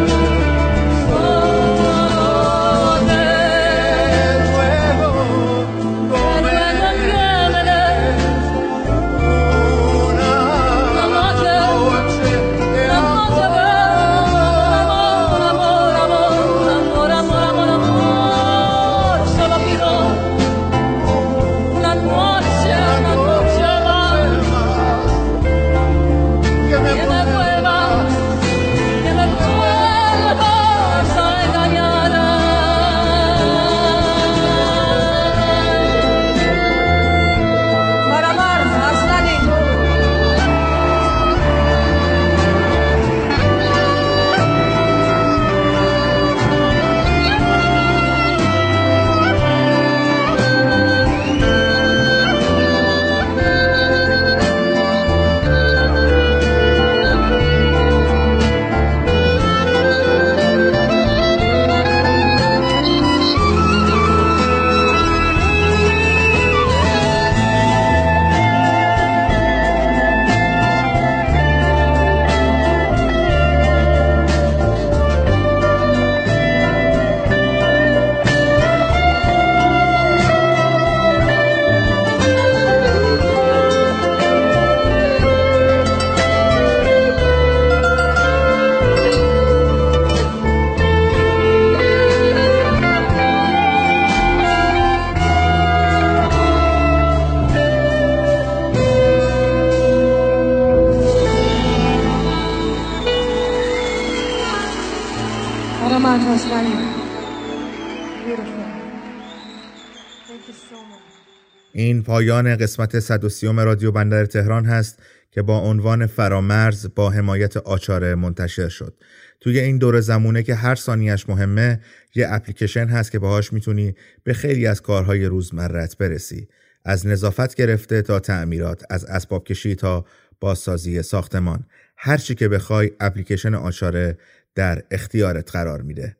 این پایان قسمت صد و سی رادیو بندر تهران هست که با عنوان فرامرز با حمایت آچاره منتشر شد. توی این دوره زمونه که هر ثانیه‌اش مهمه، یه اپلیکیشن هست که باهاش میتونی به خیلی از کارهای روزمرت برسی. از نظافت گرفته تا تعمیرات، از اسباب کشی تا بازسازی ساختمان. هر چی که بخوای اپلیکیشن آچاره در اختیارت قرار میده.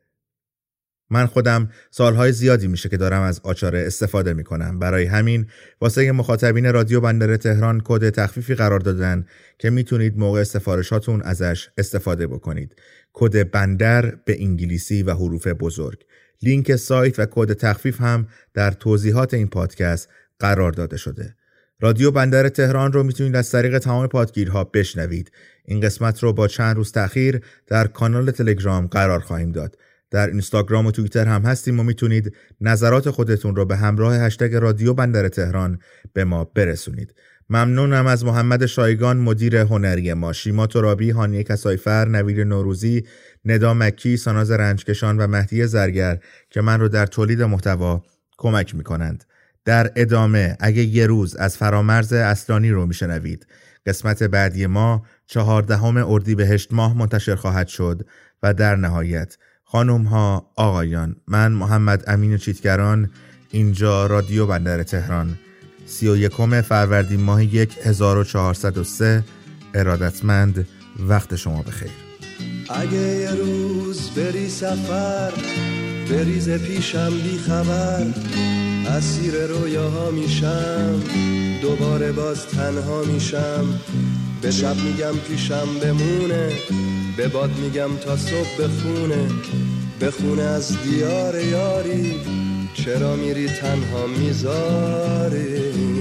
من خودم سالهای زیادی میشه که دارم از آچاره استفاده میکنم. برای همین واسه مخاطبین رادیو بندر تهران کد تخفیفی قرار دادن که میتونید موقع سفارشاتون ازش استفاده بکنید. کد بندر به انگلیسی و حروف بزرگ. لینک سایت و کد تخفیف هم در توضیحات این پادکست قرار داده شده. رادیو بندر تهران رو میتونید از طریق تمام پادگیرها بشنوید. این قسمت رو با چند روز تأخیر در کانال تلگرام قرار خواهیم داد. در اینستاگرام و توییتر هم هستیم و میتونید نظرات خودتون رو به همراه هشتگ رادیو بندر تهران به ما برسونید. ممنونم از محمد شایگان مدیر هنری ما، شیما ترابی، هانیه کسایفر، نوید نوروزی، ندا مکی، ساناز رنجکشان و مهدی زرگر که من رو در تولید محتوا کمک میکنند. در ادامه اگه یه روز از فرامرز اصلانی رو میشنوید، قسمت بعدی ما چهاردهم اردیبهشت ماه منتشر خواهد شد. و در نهایت خانم ها، آقایان، من محمد امین چیتگران، اینجا رادیو بندر تهران، سی و یکم فروردین ماه یک هزار و چهارصد و سه، ارادتمند. وقت شما بخیر. اگه یه روز بری سفر، بریز پیشم بی خبر، اسیر رویاها میشم، دوباره باز تنها میشم. به شب میگم پیشم بمونه، به باد میگم تا صبح بخونه، بخونه از دیار یاری، چرا میری تنها میذاری.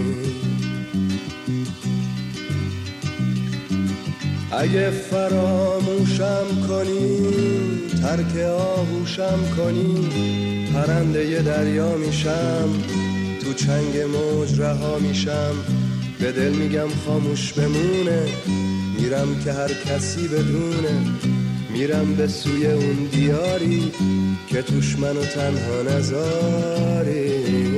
اگه فراموشم کنی، ترک آغوشم کنی، پرنده ی دریا میشم، تو چنگ موج رها میشم. به دل میگم خاموش بمونه، میرم که هر کسی بدونه، میرم به سوی اون دیاری که توش منو تنها نذاری.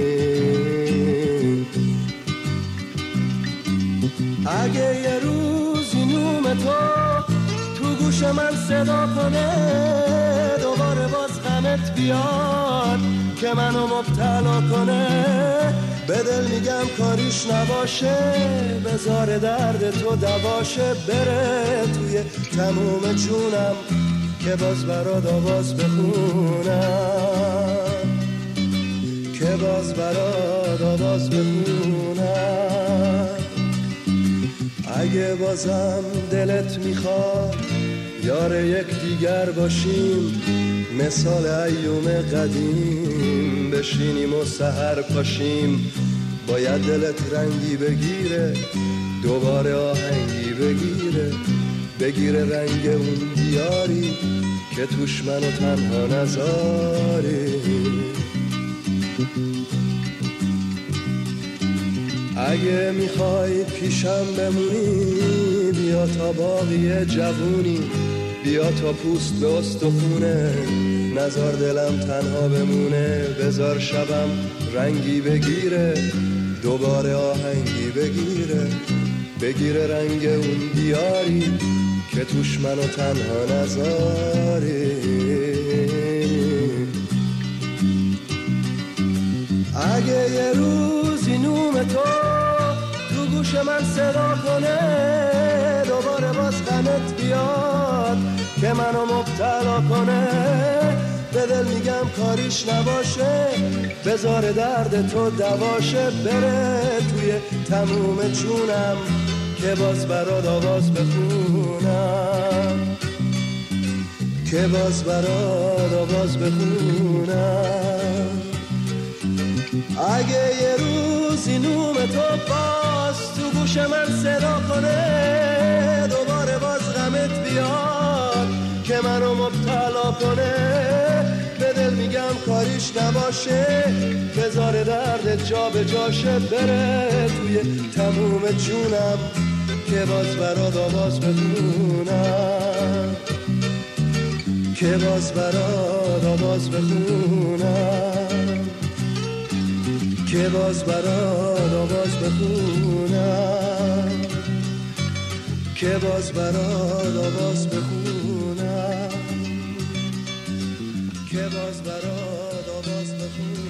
اگه یه روزی نوم تو تو گوش من صدا کنه، دوباره باز غمت بیاد که منو مبتلا کنه، به دل میگم کاریش نباشه، بذار درد تو دواشه، بره توی تموم جونم که باز برات آواز بخونم، که باز برات آواز بخونم. اگه بازم دلت میخواد یار یک دیگر باشیم، مثال ایوم قدیم بشینیم و سحر پاشیم، باید دلت رنگی بگیره، دوباره آهنگی بگیره، بگیره رنگ اون دیاری که توش منو تنها نذاری. اگه میخوای پیشم بمونی، بیا تا باقی جوونی، بیا تا پوست به استخونه، نزار دلم تنها بمونه، بزار شبم رنگی بگیره، دوباره آهنگی بگیره، بگیره رنگ اون دیاری که توش منو تنها نذاری. اگه یه روزی نوم تو تو گوش من صدا کنه، دوباره باز غمت بیاد که منو مبتلا کنه، به دل میگم کاریش نباشه، بذار درد تو دواشه، بره توی تموم جونم که باز برات آواز بخونم، که باز برات آواز بخونم. اگه یه روزی نوم تو باز تو گوش من صدا کنه، دوباره باز غمت بیاد که منو مبتلا کنه، به دل میگم کاریش نباشه، بذار درد جا به جاشه، بره توی تموم جونم که باز برات آواز بخونم، که باز برات آواز بخونم، که باز برات آواز بخونم، که باز برات آواز بخونم، که باز برات آواز بخونم.